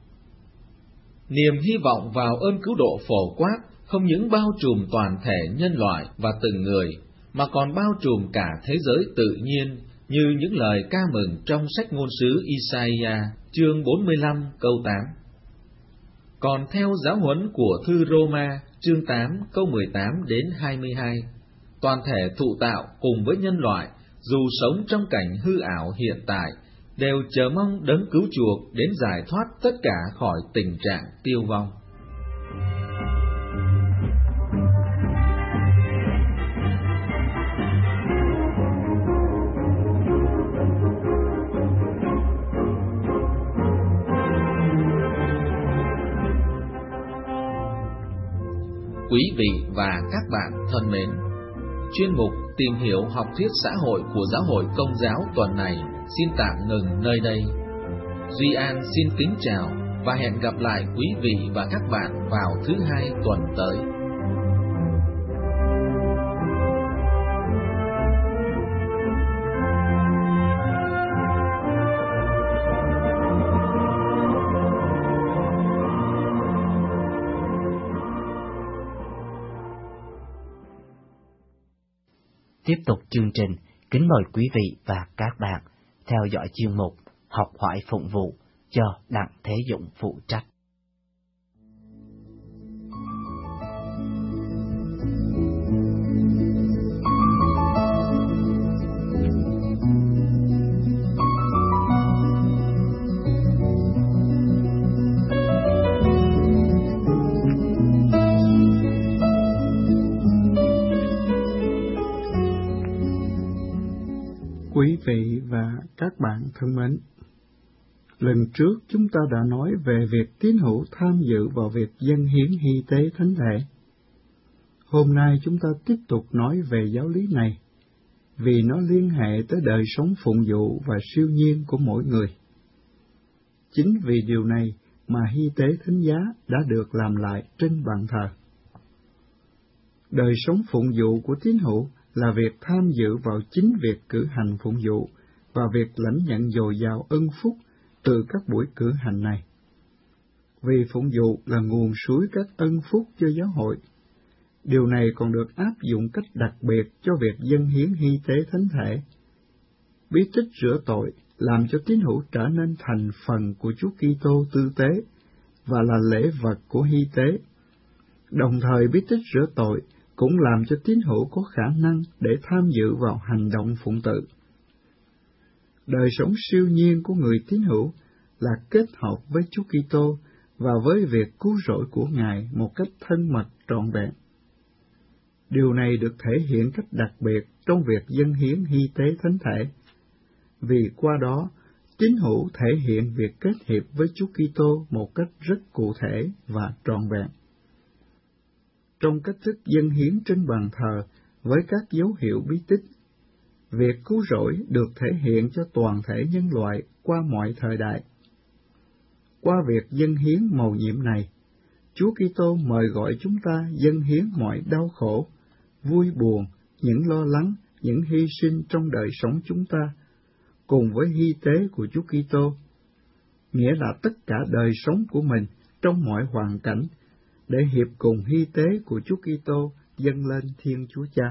Niềm hy vọng vào ơn cứu độ phổ quát không những bao trùm toàn thể nhân loại và từng người, mà còn bao trùm cả thế giới tự nhiên, như những lời ca mừng trong sách ngôn sứ Isaiah chương bốn mươi lăm câu tám. Còn theo giáo huấn của thư Roma chương tám câu mười tám đến hai mươi hai, toàn thể thụ tạo cùng với nhân loại, dù sống trong cảnh hư ảo hiện tại, đều chờ mong đấng cứu chuộc đến giải thoát tất cả khỏi tình trạng tiêu vong. Quý vị và các bạn thân mến, chuyên mục Tìm hiểu học thuyết xã hội của Giáo hội Công giáo tuần này xin tạm ngừng nơi đây. Duy An xin kính chào và hẹn gặp lại quý vị và các bạn vào thứ hai tuần tới. Tiếp tục chương trình, kính mời quý vị và các bạn theo dõi chuyên mục Học hỏi phụng vụ do Đặng Thế Dũng phụ trách. Quý vị và các bạn thân mến, lần trước chúng ta đã nói về việc tín hữu tham dự vào việc dâng hiến hy tế thánh thể. Hôm nay chúng ta tiếp tục nói về giáo lý này, vì nó liên hệ tới đời sống phụng vụ và siêu nhiên của mỗi người. Chính vì điều này mà hy tế thánh giá đã được làm lại trên bàn thờ. Đời sống phụng vụ của tín hữu là việc tham dự vào chính việc cử hành phụng vụ và việc lãnh nhận dồi dào ân phúc từ các buổi cử hành này. Vì phụng vụ là nguồn suối các ân phúc cho giáo hội, điều này còn được áp dụng cách đặc biệt cho việc dâng hiến hy tế thánh thể. Bí tích rửa tội làm cho tín hữu trở nên thành phần của Chúa Kitô tư tế và là lễ vật của hy tế. Đồng thời bí tích rửa tội cũng làm cho tín hữu có khả năng để tham dự vào hành động phụng tự. Đời sống siêu nhiên của người tín hữu là kết hợp với Chúa Kitô và với việc cứu rỗi của Ngài một cách thân mật trọn vẹn. Điều này được thể hiện cách đặc biệt trong việc dâng hiến hy tế thánh thể, vì qua đó tín hữu thể hiện việc kết hiệp với Chúa Kitô một cách rất cụ thể và trọn vẹn. Trong cách thức dâng hiến trên bàn thờ với các dấu hiệu bí tích, việc cứu rỗi được thể hiện cho toàn thể nhân loại qua mọi thời đại. Qua việc dâng hiến mầu nhiệm này, Chúa Kitô mời gọi chúng ta dâng hiến mọi đau khổ, vui buồn, những lo lắng, những hy sinh trong đời sống chúng ta, cùng với hy tế của Chúa Kitô, nghĩa là tất cả đời sống của mình trong mọi hoàn cảnh, để hiệp cùng hy tế của Chúa Kitô dâng lên Thiên Chúa Cha.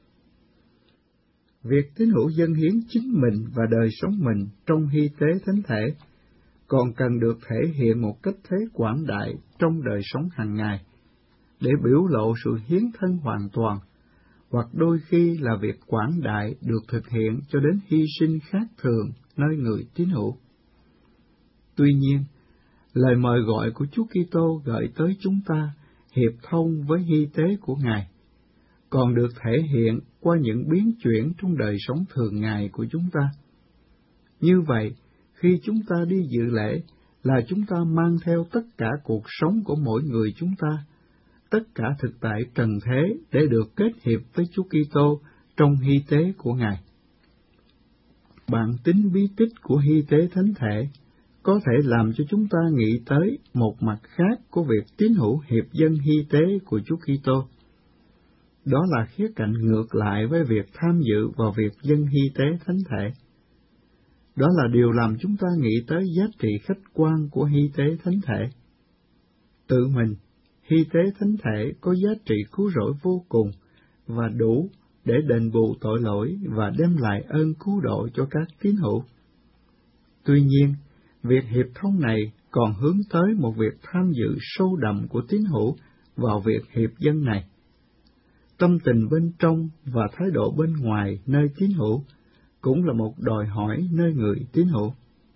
Việc tín hữu dâng hiến chính mình và đời sống mình trong hy tế thánh thể còn cần được thể hiện một cách thế quảng đại trong đời sống hàng ngày, để biểu lộ sự hiến thân hoàn toàn, hoặc đôi khi là việc quảng đại được thực hiện cho đến hy sinh khác thường nơi người tín hữu. Tuy nhiên, lời mời gọi của Chúa Kitô gợi tới chúng ta hiệp thông với hy tế của Ngài, còn được thể hiện qua những biến chuyển trong đời sống thường ngày của chúng ta. Như vậy, khi chúng ta đi dự lễ, là chúng ta mang theo tất cả cuộc sống của mỗi người chúng ta, tất cả thực tại trần thế để được kết hiệp với Chúa Kitô trong hy tế của Ngài. Bản tính bí tích của hy tế thánh thể có thể làm cho chúng ta nghĩ tới một mặt khác của việc tín hữu hiệp dâng hy tế của Chúa Kitô. Đó là khía cạnh ngược lại với việc tham dự vào việc dâng hy tế thánh thể. Đó là điều làm chúng ta nghĩ tới giá trị khách quan của hy tế thánh thể. Tự mình, hy tế thánh thể có giá trị cứu rỗi vô cùng và đủ để đền bù tội lỗi và đem lại ơn cứu độ cho các tín hữu. Tuy nhiên, việc hiệp thông này còn hướng tới một việc tham dự sâu đậm của tín hữu vào việc hiệp dâng này. Tâm tình bên trong và thái độ bên ngoài nơi tín hữu cũng là một đòi hỏi nơi người tín hữu.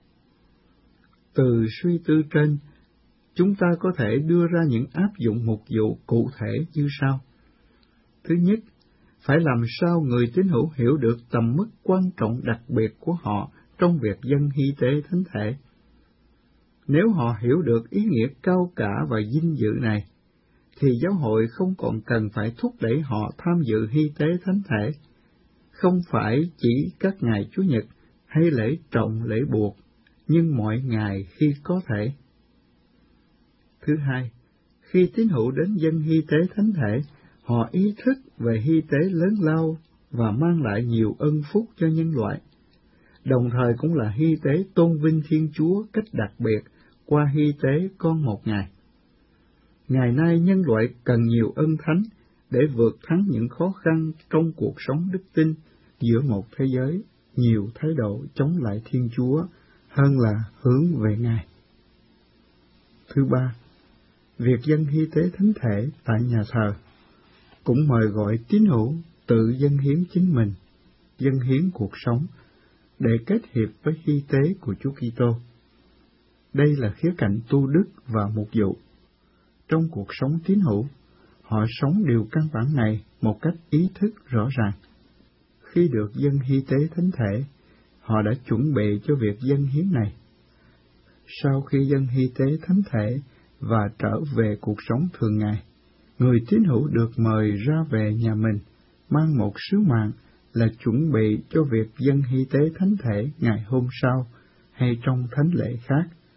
Từ suy tư trên, chúng ta có thể đưa ra những áp dụng mục vụ cụ thể như sau. Thứ nhất, phải làm sao người tín hữu hiểu được tầm mức quan trọng đặc biệt của họ trong việc dâng hy tế thánh thể. Nếu họ hiểu được ý nghĩa cao cả và vinh dự này, thì giáo hội không còn cần phải thúc đẩy họ tham dự hy tế thánh thể, không phải chỉ các ngày Chủ nhật hay lễ trọng lễ buộc, nhưng mọi ngày khi có thể. Thứ hai, khi tín hữu đến dâng hy tế thánh thể, họ ý thức về hy tế lớn lao và mang lại nhiều ân phúc cho nhân loại, đồng thời cũng là hy tế tôn vinh Thiên Chúa cách đặc biệt qua hy tế con một ngày. Ngày nay nhân loại cần nhiều ân thánh để vượt thắng những khó khăn trong cuộc sống đức tin giữa một thế giới nhiều thái độ chống lại Thiên Chúa hơn là hướng về Ngài. Thứ ba, việc dâng hy tế thánh thể tại nhà thờ cũng mời gọi tín hữu tự dâng hiến chính mình, dâng hiến cuộc sống để kết hiệp với hy tế của Chúa Kitô. Đây là khía cạnh tu đức và mục vụ. Trong cuộc sống tín hữu, họ sống điều căn bản này một cách ý thức rõ ràng. Khi được dâng hy tế thánh thể, họ đã chuẩn bị cho việc dâng hiến này. Sau khi dâng hy tế thánh thể và trở về cuộc sống thường ngày, người tín hữu được mời ra về nhà mình, mang một sứ mạng là chuẩn bị cho việc dâng hy tế thánh thể ngày hôm sau hay trong thánh lễ khác,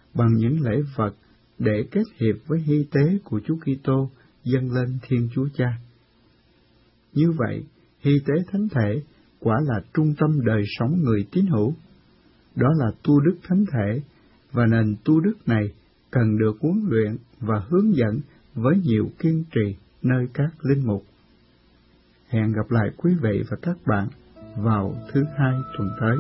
bằng những lễ vật để kết hiệp với hy tế của Chúa Kitô dâng lên Thiên Chúa Cha. Như vậy, hy tế thánh thể quả là trung tâm đời sống người tín hữu. Đó là tu đức thánh thể, và nền tu đức này cần được huấn luyện và hướng dẫn với nhiều kiên trì nơi các linh mục. Hẹn gặp lại quý vị và các bạn vào thứ hai tuần tới.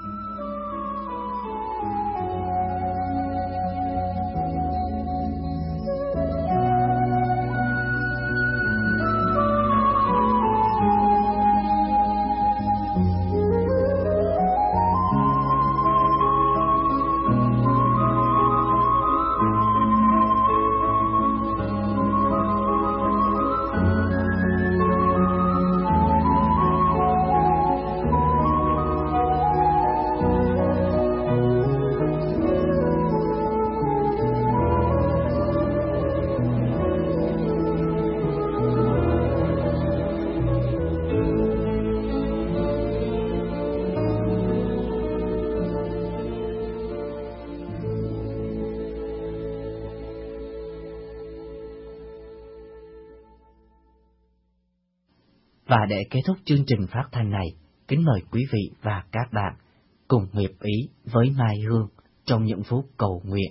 Và để kết thúc chương trình phát thanh này, kính mời quý vị và các bạn cùng hiệp ý với Mai Hương trong những phút cầu nguyện.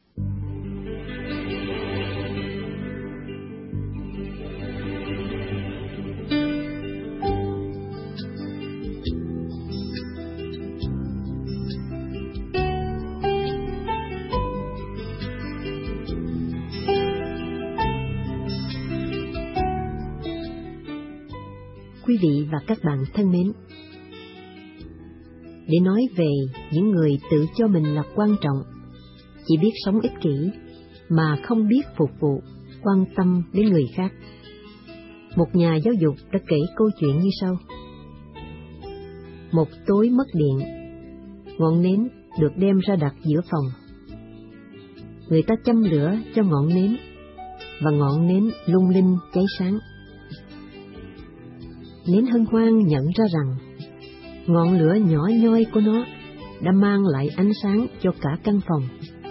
Quý vị và các bạn thân mến, để nói về những người tự cho mình là quan trọng, chỉ biết sống ích kỷ mà không biết phục vụ, quan tâm đến người khác, một nhà giáo dục đã kể câu chuyện như sau. Một tối mất điện, ngọn nến được đem ra đặt giữa phòng. Người ta châm lửa cho ngọn nến, và ngọn nến lung linh cháy sáng. Nến hân hoan nhận ra rằng ngọn lửa nhỏ nhoi của nó đã mang lại ánh sáng cho cả căn phòng.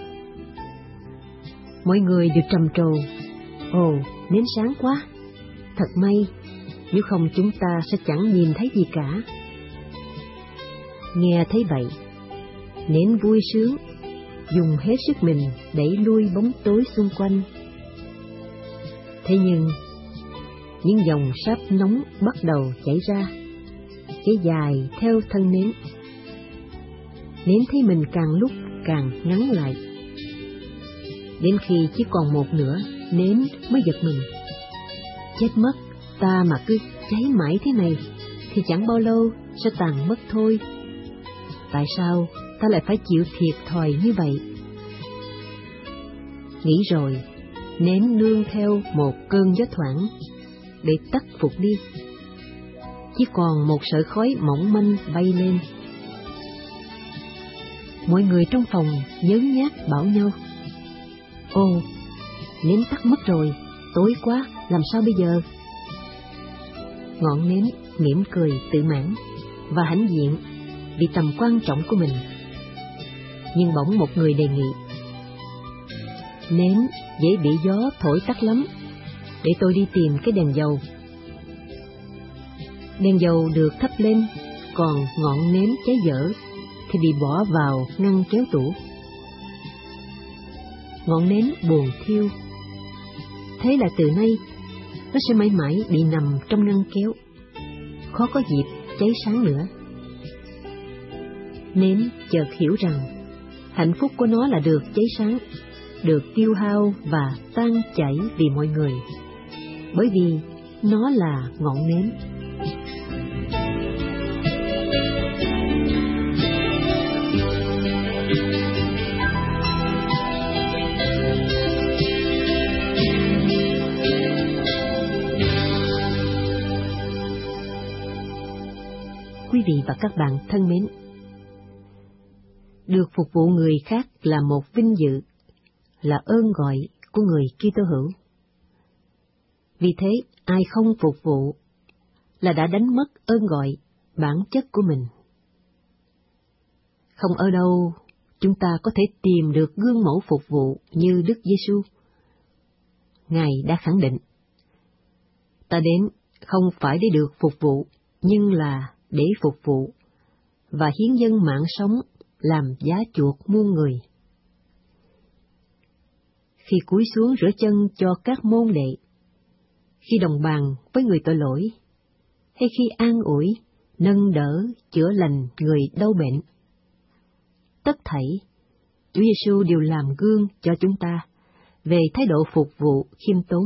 Mọi người đều trầm trồ, ồ, nến sáng quá, thật may, nếu không chúng ta sẽ chẳng nhìn thấy gì cả. Nghe thấy vậy, nến vui sướng, dùng hết sức mình đẩy lui bóng tối xung quanh. Thế nhưng, những dòng sáp nóng bắt đầu chảy ra, chảy dài theo thân nến. Nến thấy mình càng lúc càng ngắn lại. Đến khi chỉ còn một nửa, nến mới giật mình. Chết mất, ta mà cứ cháy mãi thế này, thì chẳng bao lâu sẽ tàn mất thôi. Tại sao ta lại phải chịu thiệt thòi như vậy? Nghĩ rồi, nến nương theo một cơn gió thoảng để tắt phục đi. Chỉ còn một sợi khói mỏng manh bay lên. Mọi người trong phòng nhớ nhác bảo nhau, ồ, nến tắt mất rồi, tối quá, làm sao bây giờ? Ngọn nến mỉm cười tự mãn và hãnh diện vì tầm quan trọng của mình. Nhưng bỗng một người đề nghị, nến dễ bị gió thổi tắt lắm, để tôi đi tìm cái đèn dầu. Đèn dầu được thắp lên, còn ngọn nến cháy dở thì bị bỏ vào ngăn kéo tủ. Ngọn nến buồn thiêu. Thế là từ nay, nó sẽ mãi mãi bị nằm trong ngăn kéo, khó có dịp cháy sáng nữa. Nến chợt hiểu rằng, hạnh phúc của nó là được cháy sáng, được tiêu hao và tan chảy vì mọi người, bởi vì nó là ngọn nến. Quý vị và các bạn thân mến, được phục vụ người khác là một vinh dự, là ơn gọi của người Kitô hữu. Vì thế, ai không phục vụ là đã đánh mất ơn gọi, bản chất của mình. Không ở đâu chúng ta có thể tìm được gương mẫu phục vụ như Đức Giêsu. Ngài đã khẳng định, ta đến không phải để được phục vụ, nhưng là để phục vụ, và hiến dâng mạng sống làm giá chuộc muôn người. Khi cúi xuống rửa chân cho các môn đệ, khi đồng bàn với người tội lỗi, hay khi an ủi, nâng đỡ, chữa lành người đau bệnh, tất thảy Chúa Giêsu đều làm gương cho chúng ta về thái độ phục vụ khiêm tốn.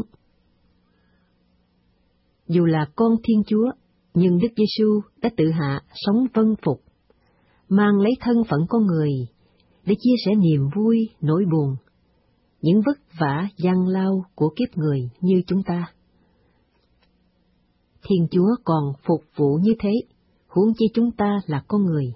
Dù là con Thiên Chúa, nhưng Đức Giêsu đã tự hạ sống vâng phục, mang lấy thân phận con người để chia sẻ niềm vui, nỗi buồn, những vất vả gian lao của kiếp người như chúng ta. Thiên Chúa còn phục vụ như thế, huống chi chúng ta là con người.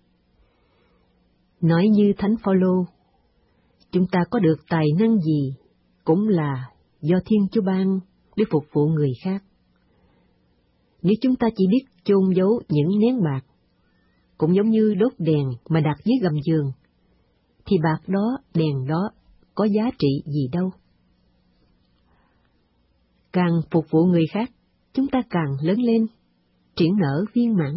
Nói như Thánh Phaolô, chúng ta có được tài năng gì cũng là do Thiên Chúa ban để phục vụ người khác. Nếu chúng ta chỉ biết chôn giấu những nén bạc, cũng giống như đốt đèn mà đặt dưới gầm giường, thì bạc đó, đèn đó có giá trị gì đâu. Càng phục vụ người khác, chúng ta càng lớn lên, triển nở viên mãn.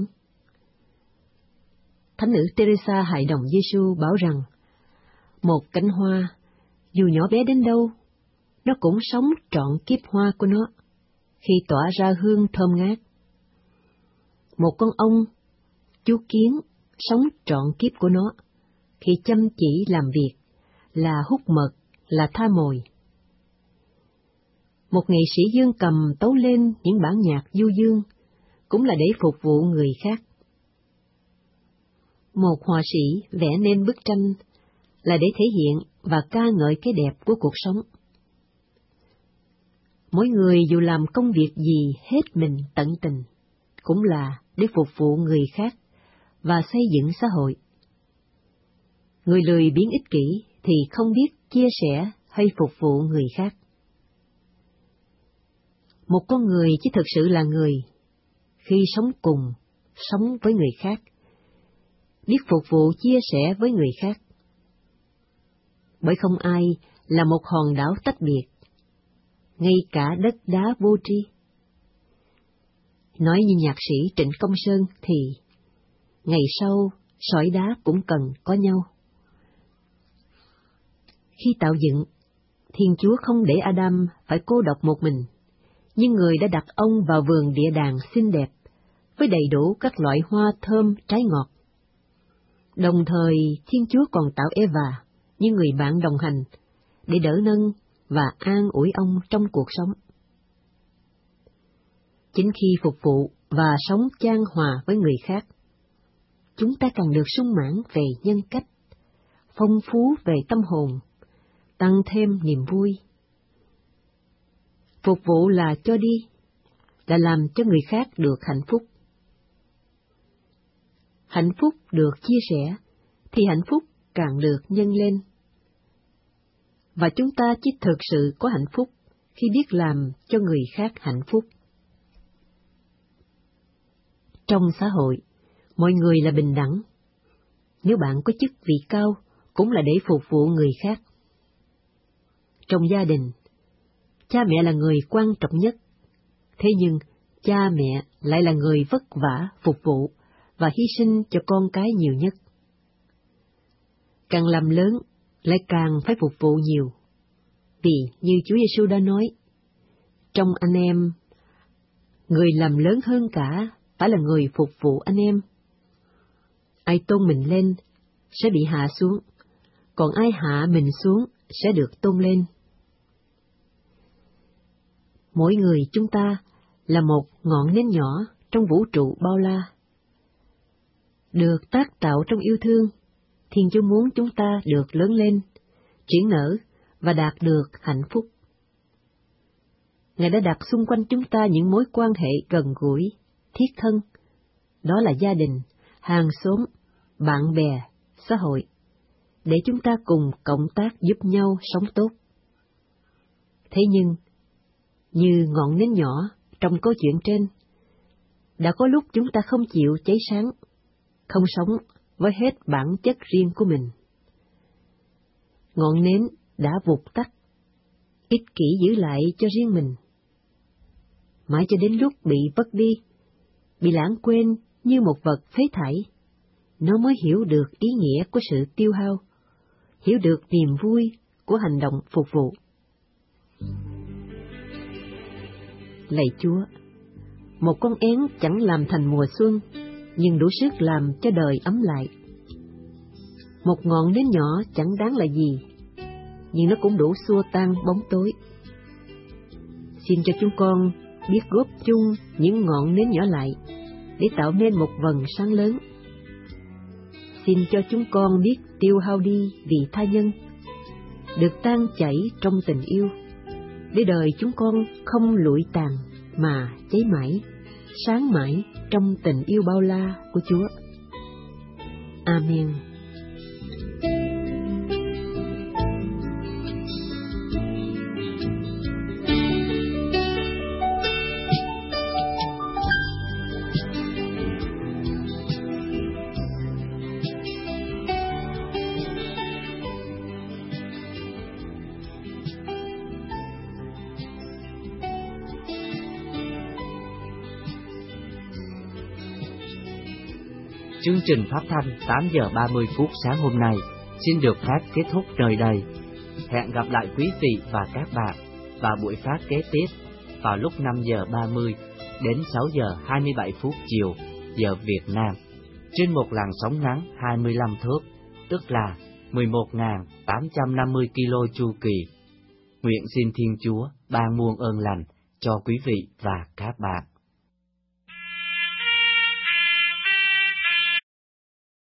Thánh nữ Teresa Hài Đồng Giêsu bảo rằng, một cánh hoa, dù nhỏ bé đến đâu, nó cũng sống trọn kiếp hoa của nó, khi tỏa ra hương thơm ngát. Một con ong, chú kiến, sống trọn kiếp của nó, khi chăm chỉ làm việc, là hút mật, là tha mồi. Một nghệ sĩ dương cầm tấu lên những bản nhạc du dương, cũng là để phục vụ người khác. Một họa sĩ vẽ nên bức tranh, là để thể hiện và ca ngợi cái đẹp của cuộc sống. Mỗi người dù làm công việc gì hết mình tận tình, cũng là để phục vụ người khác và xây dựng xã hội. Người lười biếng ích kỷ thì không biết chia sẻ hay phục vụ người khác. Một con người chỉ thực sự là người khi sống cùng, sống với người khác, biết phục vụ chia sẻ với người khác. Bởi không ai là một hòn đảo tách biệt, ngay cả đất đá vô tri. Nói như nhạc sĩ Trịnh Công Sơn thì, ngày sau sỏi đá cũng cần có nhau. Khi tạo dựng, Thiên Chúa không để Adam phải cô độc một mình, nhưng người đã đặt ông vào vườn địa đàng xinh đẹp, với đầy đủ các loại hoa thơm trái ngọt. Đồng thời, Thiên Chúa còn tạo Eva như người bạn đồng hành, để đỡ nâng và an ủi ông trong cuộc sống. Chính khi phục vụ và sống chan hòa với người khác, chúng ta càng được sung mãn về nhân cách, phong phú về tâm hồn, tăng thêm niềm vui. Phục vụ là cho đi, là làm cho người khác được hạnh phúc. Hạnh phúc được chia sẻ, thì hạnh phúc càng được nhân lên. Và chúng ta chỉ thực sự có hạnh phúc khi biết làm cho người khác hạnh phúc. Trong xã hội, mọi người là bình đẳng. Nếu bạn có chức vị cao, cũng là để phục vụ người khác. Trong gia đình, cha mẹ là người quan trọng nhất. Thế nhưng, cha mẹ lại là người vất vả phục vụ và hy sinh cho con cái nhiều nhất. Càng làm lớn, lại càng phải phục vụ nhiều. Vì như Chúa Giêsu đã nói, trong anh em, người làm lớn hơn cả phải là người phục vụ anh em. Ai tôn mình lên sẽ bị hạ xuống, còn ai hạ mình xuống sẽ được tôn lên. Mỗi người chúng ta là một ngọn nến nhỏ trong vũ trụ bao la. Được tác tạo trong yêu thương, Thiên Chúa muốn chúng ta được lớn lên, triển nở và đạt được hạnh phúc. Ngài đã đặt xung quanh chúng ta những mối quan hệ gần gũi, thiết thân, đó là gia đình, hàng xóm, bạn bè, xã hội, để chúng ta cùng cộng tác giúp nhau sống tốt. Thế nhưng, như ngọn nến nhỏ trong câu chuyện trên, đã có lúc chúng ta không chịu cháy sáng, không sống với hết bản chất riêng của mình, ngọn nến đã vụt tắt, ích kỷ giữ lại cho riêng mình. Mãi cho đến lúc bị vất đi, bị lãng quên như một vật phế thải, nó mới hiểu được ý nghĩa của sự tiêu hao, hiểu được niềm vui của hành động phục vụ. Lạy Chúa, một con én chẳng làm thành mùa xuân, nhưng đủ sức làm cho đời ấm lại. Một ngọn nến nhỏ chẳng đáng là gì, nhưng nó cũng đủ xua tan bóng tối. Xin cho chúng con biết góp chung những ngọn nến nhỏ lại, để tạo nên một vầng sáng lớn. Xin cho chúng con biết tiêu hao đi vì tha nhân, được tan chảy trong tình yêu, để đời chúng con không lụi tàn mà cháy mãi, sáng mãi trong tình yêu bao la của Chúa. Amen. Chương trình phát thanh tám giờ ba mươi phút sáng hôm nay xin được phép kết thúc nơi đây. Hẹn gặp lại quý vị và các bạn vào buổi phát kế tiếp vào lúc năm giờ ba mươi đến sáu giờ hai mươi bảy phút chiều giờ Việt Nam trên một làn sóng ngắn hai mươi lăm thước, tức là mười một nghìn tám trăm năm mươi ki lô chu kỳ. Nguyện xin Thiên Chúa ban muôn ơn lành cho quý vị và các bạn.